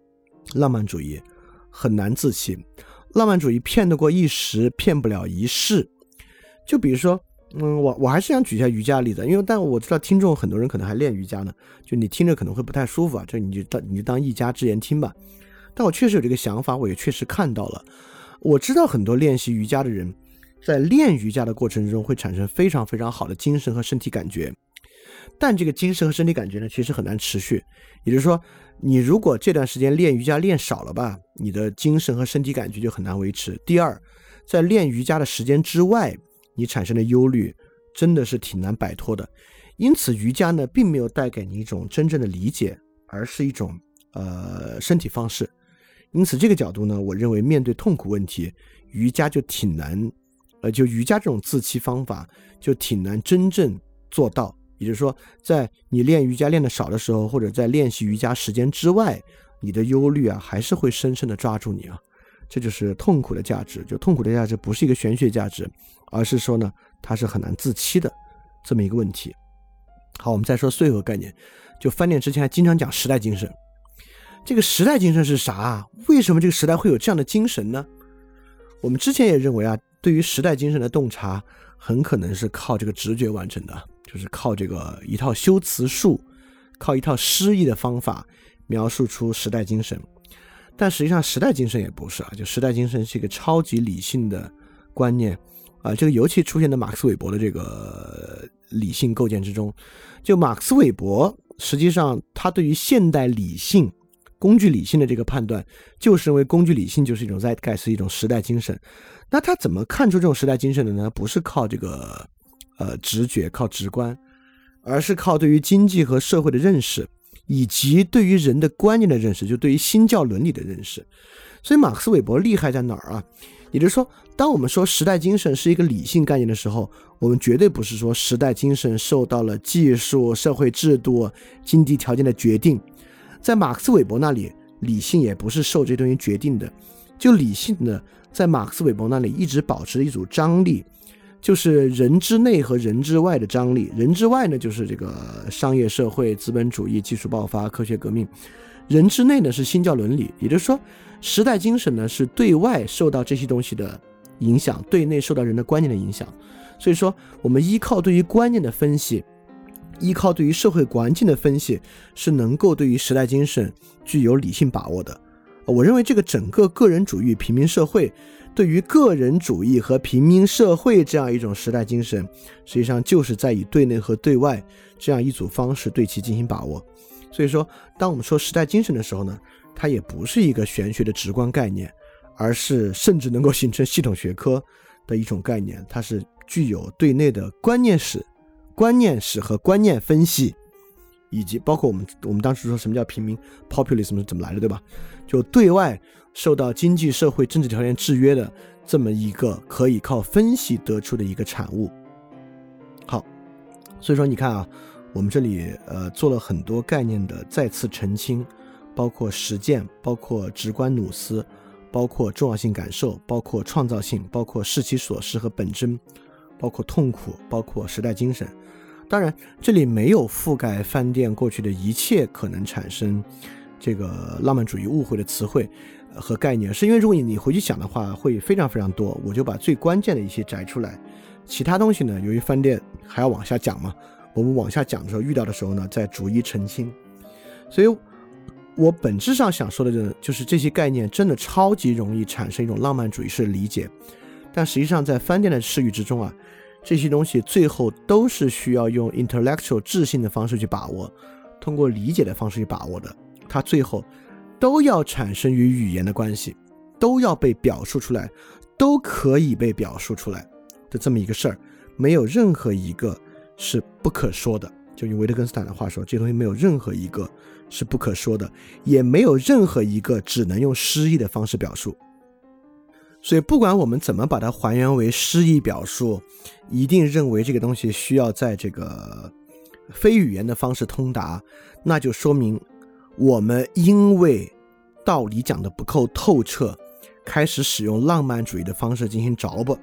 浪漫主义很难自欺，浪漫主义骗得过一时，骗不了一世。就比如说嗯，我我还是想举一下瑜伽的例子，因为但我知道听众很多人可能还练瑜伽呢，就你听着可能会不太舒服啊，这你就当你就当一家之言听吧。但我确实有这个想法，我也确实看到了。我知道很多练习瑜伽的人，在练瑜伽的过程中会产生非常非常好的精神和身体感觉，但这个精神和身体感觉呢，其实很难持续。也就是说，你如果这段时间练瑜伽练少了吧，你的精神和身体感觉就很难维持。第二，在练瑜伽的时间之外，你产生的忧虑真的是挺难摆脱的。因此瑜伽呢并没有带给你一种真正的理解，而是一种呃身体方式。因此这个角度呢，我认为面对痛苦问题，瑜伽就挺难呃，就瑜伽这种自欺方法就挺难真正做到。也就是说，在你练瑜伽练得少的时候，或者在练习瑜伽时间之外，你的忧虑啊还是会深深的抓住你啊。这就是痛苦的价值，就痛苦的价值不是一个玄学价值，而是说呢它是很难自欺的这么一个问题。好，我们再说最后一个概念，就翻脸之前还经常讲时代精神。这个时代精神是啥啊？为什么这个时代会有这样的精神呢？我们之前也认为啊，对于时代精神的洞察很可能是靠这个直觉完成的，就是靠这个一套修辞术，靠一套诗意的方法描述出时代精神。但实际上时代精神也不是啊，就时代精神是一个超级理性的观念啊，这个尤其出现在马克思韦伯的这个理性构建之中。就马克思韦伯实际上他对于现代理性工具理性的这个判断，就是因为工具理性就是一种zeitgeist，一种时代精神。那他怎么看出这种时代精神的呢？不是靠这个呃直觉靠直观，而是靠对于经济和社会的认识，以及对于人的观念的认识，就对于新教伦理的认识。所以马克思韦伯厉害在哪儿啊？也就是说，当我们说时代精神是一个理性概念的时候，我们绝对不是说时代精神受到了技术、社会制度、经济条件的决定。在马克思韦伯那里，理性也不是受这东西决定的，就理性呢，在马克思韦伯那里一直保持一组张力，就是人之内和人之外的张力。人之外呢，就是这个商业社会、资本主义、技术爆发、科学革命；人之内呢，是新教伦理。也就是说，时代精神呢，是对外受到这些东西的影响，对内受到人的观念的影响。所以说，我们依靠对于观念的分析，依靠对于社会环境的分析，是能够对于时代精神具有理性把握的。我认为这个整个个人主义平民社会，对于个人主义和平民社会这样一种时代精神，实际上就是在以对内和对外这样一组方式对其进行把握。所以说，当我们说时代精神的时候呢，它也不是一个玄学的直观概念，而是甚至能够形成系统学科的一种概念。它是具有对内的观念史、观念史和观念分析，以及包括我们我们当时说什么叫平民 populism 是怎么来的，对吧？就对外受到经济社会政治条件制约的这么一个可以靠分析得出的一个产物。好，所以说你看啊，我们这里呃做了很多概念的再次澄清，包括实践，包括直观努斯，包括重要性感受，包括创造性，包括视其所示和本真，包括痛苦，包括时代精神。当然这里没有覆盖饭店过去的一切可能产生这个浪漫主义误会的词汇和概念，是因为如果你回去想的话会非常非常多，我就把最关键的一些摘出来，其他东西呢，由于饭店还要往下讲嘛，我们往下讲的时候遇到的时候呢再逐一澄清。所以我本质上想说的就是这些概念真的超级容易产生一种浪漫主义式的理解，但实际上在饭店的视域之中啊，这些东西最后都是需要用 intellectual 智性的方式去把握，通过理解的方式去把握的，它最后都要产生与语言的关系，都要被表述出来，都可以被表述出来的这么一个事儿，没有任何一个是不可说的。就用维特根斯坦的话说，这东西没有任何一个是不可说的，也没有任何一个只能用诗意的方式表述。所以不管我们怎么把它还原为诗意表述，一定认为这个东西需要在这个非语言的方式通达，那就说明我们因为道理讲得不够透彻，开始使用浪漫主义的方式进行着吧。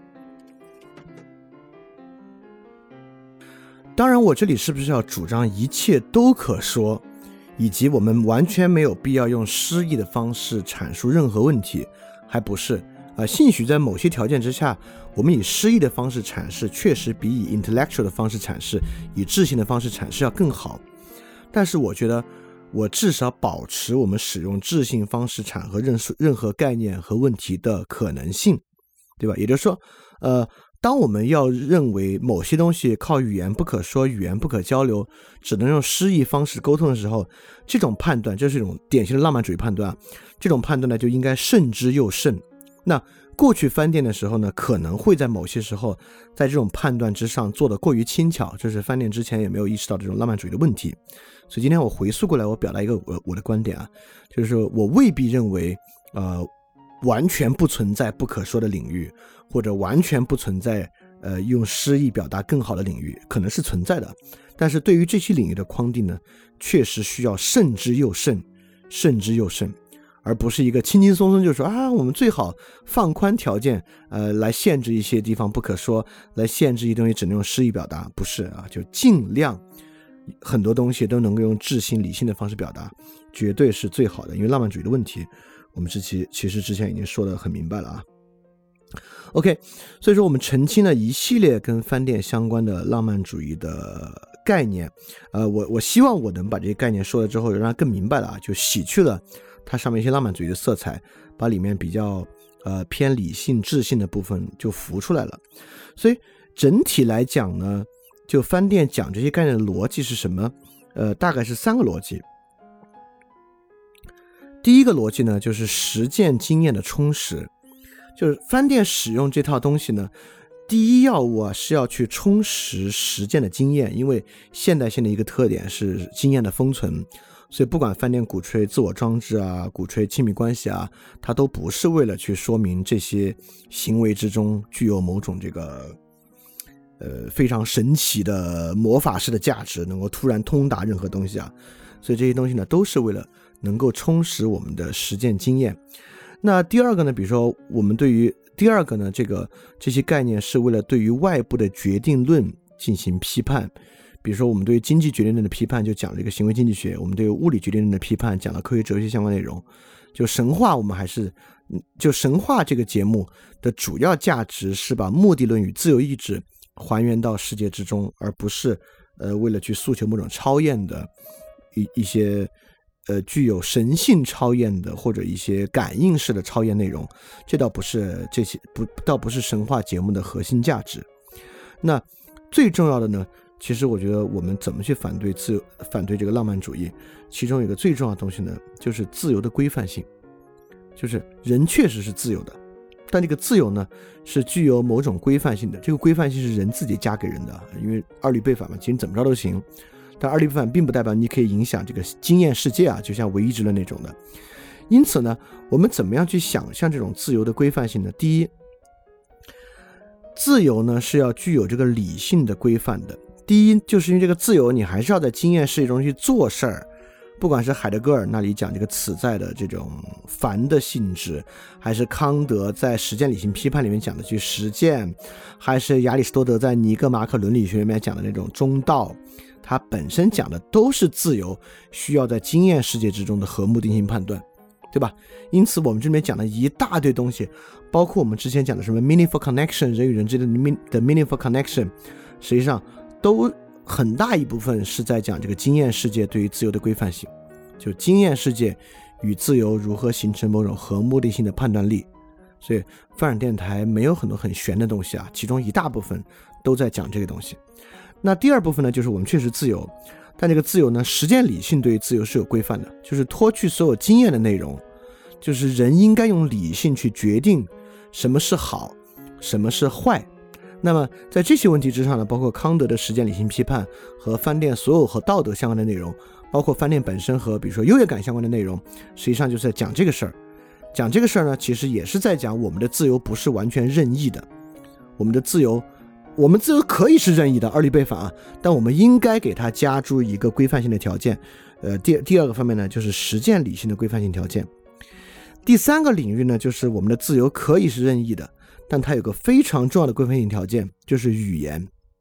当然我这里是不是要主张一切都可说， 以及我们完全没有必要用诗意的方式阐述任何问题，还不是啊，兴许在某些条件之下，我们以诗意的方式阐释确实比以 intellectual 的方式阐释，以智性的方式阐释要更好。但是我觉得我至少保持我们使用智性方式阐和任任何概念和问题的可能性，对吧？也就是说呃，当我们要认为某些东西靠语言不可说，语言不可交流，只能用诗意方式沟通的时候，这种判断，这是一种典型的浪漫主义判断，这种判断呢就应该慎之又慎。那过去翻店的时候呢，可能会在某些时候在这种判断之上做得过于轻巧，这是翻店之前也没有意识到这种浪漫主义的问题。所以今天我回溯过来，我表达一个我我的观点啊，就是我未必认为呃完全不存在不可说的领域，或者完全不存在呃用诗意表达更好的领域，可能是存在的，但是对于这些领域的框定呢，确实需要慎之又慎，慎之又慎，而不是一个轻轻松松就说啊，我们最好放宽条件，呃，来限制一些地方不可说，来限制一些东西只能用诗意表达，不是啊，就尽量很多东西都能够用智性理性的方式表达，绝对是最好的。因为浪漫主义的问题，我们之其其实之前已经说得很明白了啊。OK， 所以说我们澄清了一系列跟饭店相关的浪漫主义的概念，呃，我我希望我能把这些概念说了之后，让它更明白了啊，就洗去了它上面一些浪漫主义的色彩，把里面比较呃偏理性智性的部分就浮出来了。所以整体来讲呢，就饭店讲这些概念的逻辑是什么？呃，大概是三个逻辑。第一个逻辑呢，就是实践经验的充实，就是饭店使用这套东西呢，第一要务啊是要去充实实践的经验，因为现代性的一个特点是经验的封存，所以不管饭店鼓吹自我装置啊，鼓吹亲密关系啊，它都不是为了去说明这些行为之中具有某种这个呃非常神奇的魔法式的价值，能够突然通达任何东西啊，所以这些东西呢都是为了能够充实我们的实践经验。那第二个呢，比如说我们对于第二个呢，这个这些概念是为了对于外部的决定论进行批判，比如说我们对于经济决定论的批判就讲了一个行为经济学，我们对于物理决定论的批判讲了科学哲学相关内容。就神话我们还是就神话这个节目的主要价值是把目的论与自由意志还原到世界之中，而不是呃为了去诉求某种超验的一一些呃具有神性超验的或者一些感应式的超验内容，这倒不是这些不倒不是神话节目的核心价值。那最重要的呢，其实我觉得我们怎么去反对自由反对这个浪漫主义，其中有一个最重要的东西呢，就是自由的规范性。就是人确实是自由的，但这个自由呢是具有某种规范性的，这个规范性是人自己加给人的，因为二律背反嘛，其实怎么着都行，但二律背反并不代表你可以影响这个经验世界啊，就像唯一之论那种的。因此呢，我们怎么样去想象这种自由的规范性呢？第一，自由呢是要具有这个理性的规范的。第一，就是因为这个自由你还是要在经验世界中去做事儿，不管是海德格尔那里讲这个此在的这种凡的性质，还是康德在实践理性批判里面讲的去实践，还是亚里士多德在尼格马可伦理学里面讲的那种中道，它本身讲的都是自由需要在经验世界之中的和目的性判断，对吧？因此我们这里面讲了一大堆东西，包括我们之前讲的什么 meaningful connection， 人与人之间的 meaningful connection， 实际上都很大一部分是在讲这个经验世界对于自由的规范性，就经验世界与自由如何形成某种和目的性的判断力。所以泛软电台没有很多很玄的东西啊，其中一大部分都在讲这个东西。那第二部分呢，就是我们确实自由，但这个自由呢，实践理性对于自由是有规范的，就是脱去所有经验的内容，就是人应该用理性去决定什么是好，什么是坏。那么在这些问题之上呢，包括康德的实践理性批判和饭店所有和道德相关的内容，包括饭店本身和比如说优越感相关的内容，实际上就是在讲这个事儿。讲这个事儿呢，其实也是在讲我们的自由不是完全任意的，我们的自由我们自由可以是任意的，二律背反啊，但我们应该给它加注一个规范性的条件。呃，第第二个方面呢，就是实践理性的规范性条件。第三个领域呢，就是我们的自由可以是任意的，但它有个非常重要的规范性条件，就是语言。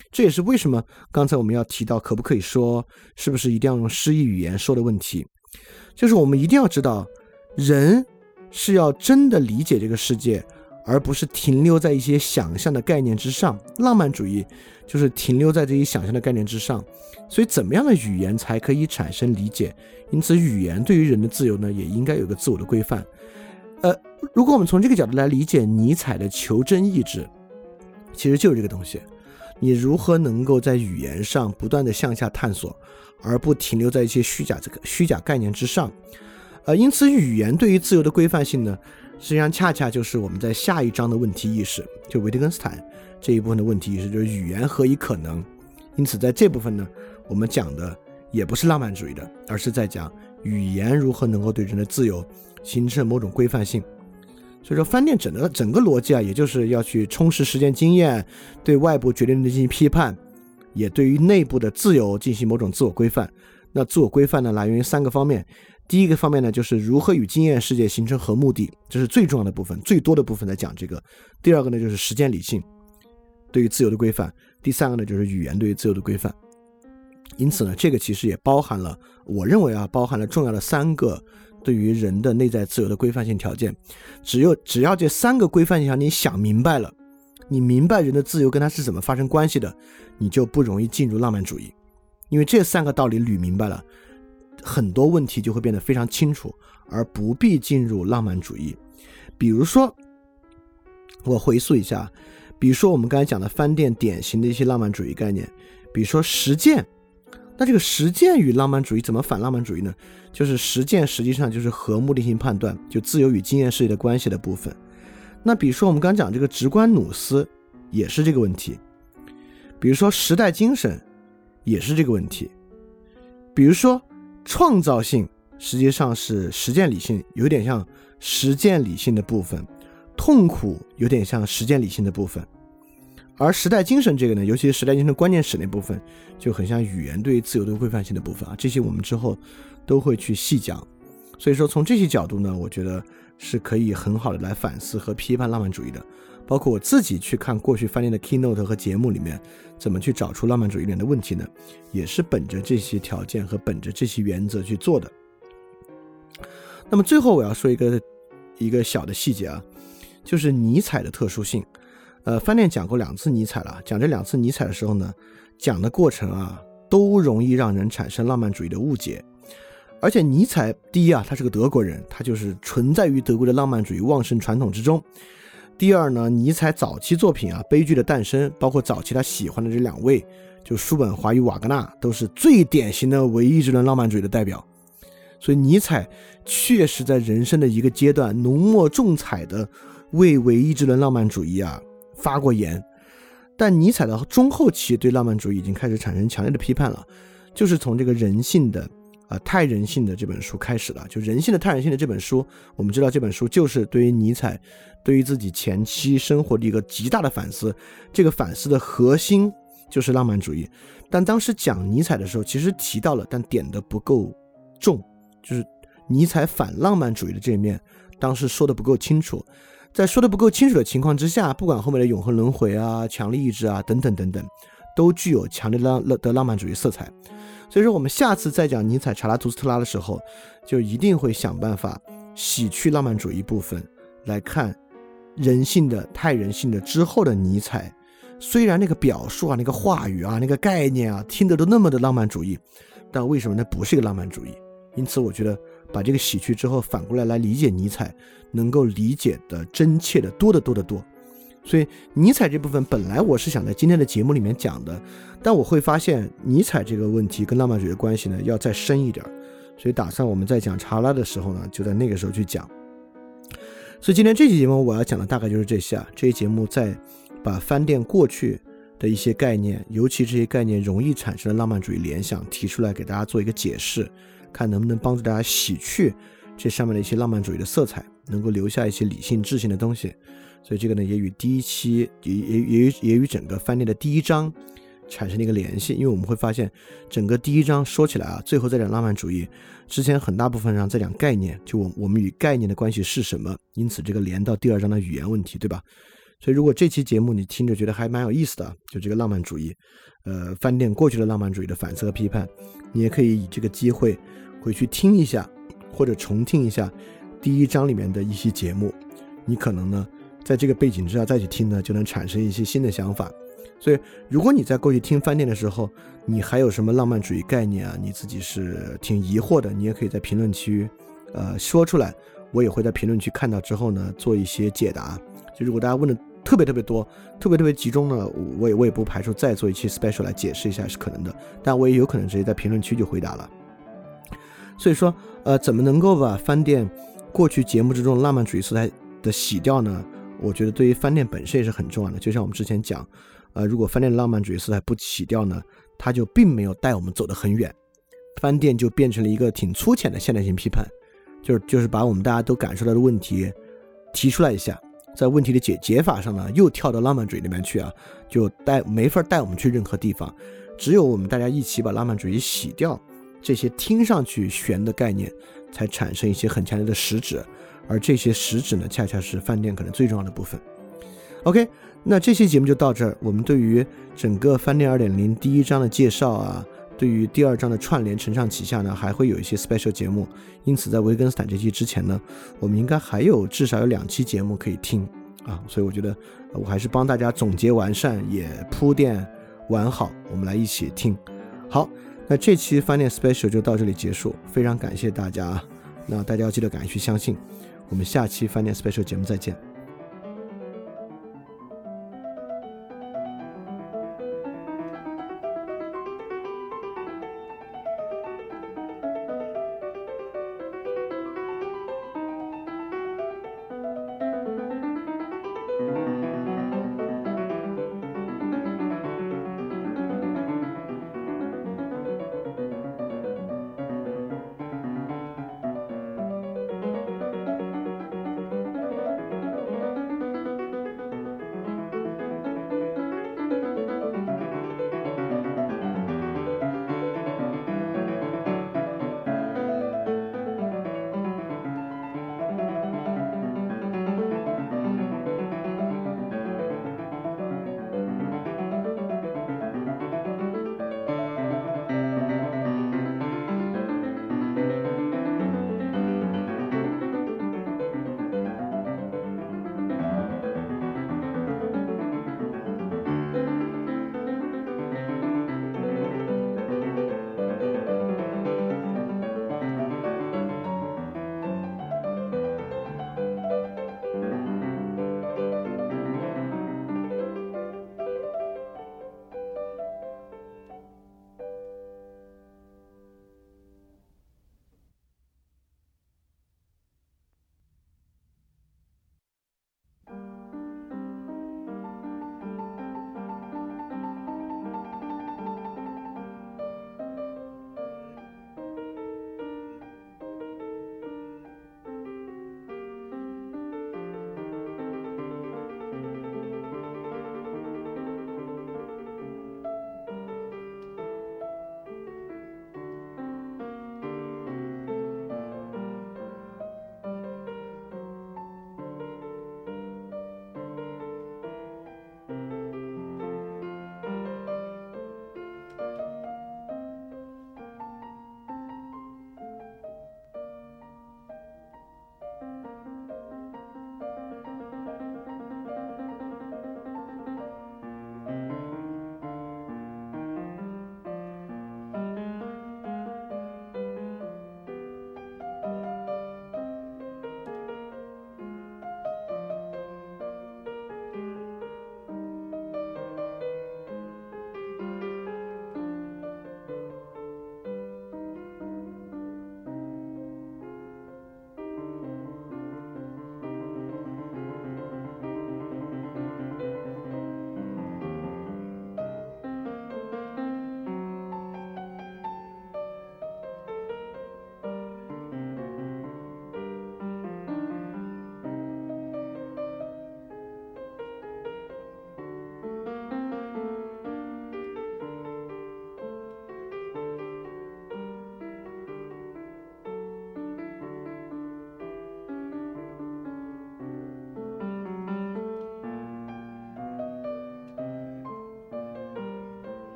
这也是为什么刚才我们要提到可不可以说，是不是一定要用诗意语言说的问题。就是我们一定要知道，人是要真的理解这个世界，而不是停留在一些想象的概念之上。浪漫主义就是停留在这些想象的概念之上，所以怎么样的语言才可以产生理解？因此语言对于人的自由呢，也应该有个自我的规范。呃，如果我们从这个角度来理解尼采的求真意志，其实就是这个东西。你如何能够在语言上不断的向下探索，而不停留在一些虚假这个虚假概念之上？呃，因此语言对于自由的规范性呢，实际上恰恰就是我们在下一章的问题意识，就维特根斯坦这一部分的问题意识，就是语言何以可能。因此在这部分呢，我们讲的也不是浪漫主义的，而是在讲语言如何能够对人的自由形成某种规范性。所以说饭店整个整个逻辑啊，也就是要去充实实践经验，对外部决定的进行批判，也对于内部的自由进行某种自我规范。那自我规范呢，来源于三个方面。第一个方面呢，就是如何与经验世界形成和目的，这是最重要的部分，最多的部分在讲这个。第二个呢，就是实践理性对于自由的规范。第三个呢，就是语言对于自由的规范。因此呢，这个其实也包含了，我认为啊，包含了重要的三个对于人的内在自由的规范性条件。只有只要这三个规范性条件你想明白了，你明白人的自由跟它是怎么发生关系的，你就不容易进入浪漫主义。因为这三个道理捋明白了，很多问题就会变得非常清楚，而不必进入浪漫主义。比如说，我回溯一下，比如说我们刚才讲的饭店典型的一些浪漫主义概念，比如说实践。那这个实践与浪漫主义怎么反浪漫主义呢？就是实践实际上就是和目的性判断，就自由与经验世界的关系的部分。那比如说我们刚讲这个直观努斯也是这个问题，比如说时代精神也是这个问题，比如说创造性实际上是实践理性，有点像实践理性的部分，痛苦有点像实践理性的部分。而时代精神这个呢，尤其是时代精神观念史那部分，就很像语言对于自由的规范性的部分啊，这些我们之后都会去细讲。所以说从这些角度呢，我觉得是可以很好的来反思和批判浪漫主义的。包括我自己去看过去翻译的 keynote 和节目里面怎么去找出浪漫主义里面的问题呢，也是本着这些条件和本着这些原则去做的。那么最后我要说一个一个小的细节啊，就是尼采的特殊性。呃，饭店讲过两次尼采了，讲这两次尼采的时候呢，讲的过程啊，都容易让人产生浪漫主义的误解。而且尼采，第一啊，他是个德国人，他就是存在于德国的浪漫主义旺盛传统之中。第二呢，尼采早期作品啊，《悲剧的诞生》，包括早期他喜欢的这两位，就叔本华与瓦格纳，都是最典型的唯意志论浪漫主义的代表。所以尼采确实在人生的一个阶段浓墨重彩的为唯意志论浪漫主义啊发过言。但尼采的中后期对浪漫主义已经开始产生强烈的批判了，就是从这个人性的呃太人性的这本书开始了。就人性的太人性的这本书，我们知道这本书就是对于尼采对于自己前期生活的一个极大的反思，这个反思的核心就是浪漫主义。但当时讲尼采的时候其实提到了，但点的不够重，就是尼采反浪漫主义的这一面当时说的不够清楚。在说的不够清楚的情况之下，不管后面的永恒轮回啊、强力意志啊等等等等，都具有强烈的浪漫主义色彩。所以说我们下次再讲尼采查拉图斯特拉的时候，就一定会想办法洗去浪漫主义部分，来看人性的太人性的之后的尼采。虽然那个表述啊、那个话语啊、那个概念啊听得都那么的浪漫主义，但为什么那不是一个浪漫主义？因此我觉得把这个洗去之后，反过来来理解尼采，能够理解的真切的多得多得多。所以尼采这部分本来我是想在今天的节目里面讲的，但我会发现尼采这个问题跟浪漫主义的关系呢要再深一点，所以打算我们在讲查拉的时候呢，就在那个时候去讲。所以今天这期节目我要讲的大概就是这些啊。这期节目在把饭店过去的一些概念，尤其这些概念容易产生的浪漫主义联想提出来，给大家做一个解释，看能不能帮助大家洗去这上面的一些浪漫主义的色彩，能够留下一些理性智性的东西。所以这个呢也与第一期也也也也与整个饭店的第一章产生了一个联系。因为我们会发现整个第一章说起来啊，最后在讲浪漫主义之前很大部分上在讲概念，就我我们与概念的关系是什么，因此这个连到第二章的语言问题，对吧？ 所以如果这期节目你听着觉得还蛮有意思的，就这个浪漫主义，呃，饭店过去的浪漫主义的反思和批判，你也可以以这个机会回去听一下，或者重听一下第一章里面的一些节目，你可能呢在这个背景之下再去听呢，就能产生一些新的想法。所以如果你在过去听饭店的时候，你还有什么浪漫主义概念啊，你自己是挺疑惑的，你也可以在评论区呃说出来，我也会在评论区看到之后呢做一些解答。就如果大家问的特别特别多，特别特别集中呢，我也我也不排除再做一期 special 来解释一下是可能的，但我也有可能直接在评论区就回答了。所以说呃，怎么能够把饭店过去节目之中浪漫主义色彩的洗掉呢？我觉得对于饭店本身也是很重要的。就像我们之前讲呃，如果饭店的浪漫主义色彩不洗掉呢，它就并没有带我们走得很远，饭店就变成了一个挺粗浅的现代性批判，就是就是把我们大家都感受到的问题提出来一下，在问题的解解法上呢，又跳到浪漫主义里面去啊，就带没法带我们去任何地方。只有我们大家一起把浪漫主义洗掉，这些听上去玄的概念才产生一些很强烈的实质，而这些实质呢，恰恰是饭店可能最重要的部分。OK， 那这期节目就到这儿。我们对于整个饭店 二点零 第一章的介绍啊，对于第二章的串联承上启下呢，还会有一些 special 节目。因此在维根斯坦这期之前呢，我们应该还有至少有两期节目可以听啊。所以我觉得我还是帮大家总结完善，也铺垫完好，我们来一起听。好，那这期饭店 special 就到这里结束，非常感谢大家。那大家要记得敢于去相信，我们下期饭店 special 节目再见。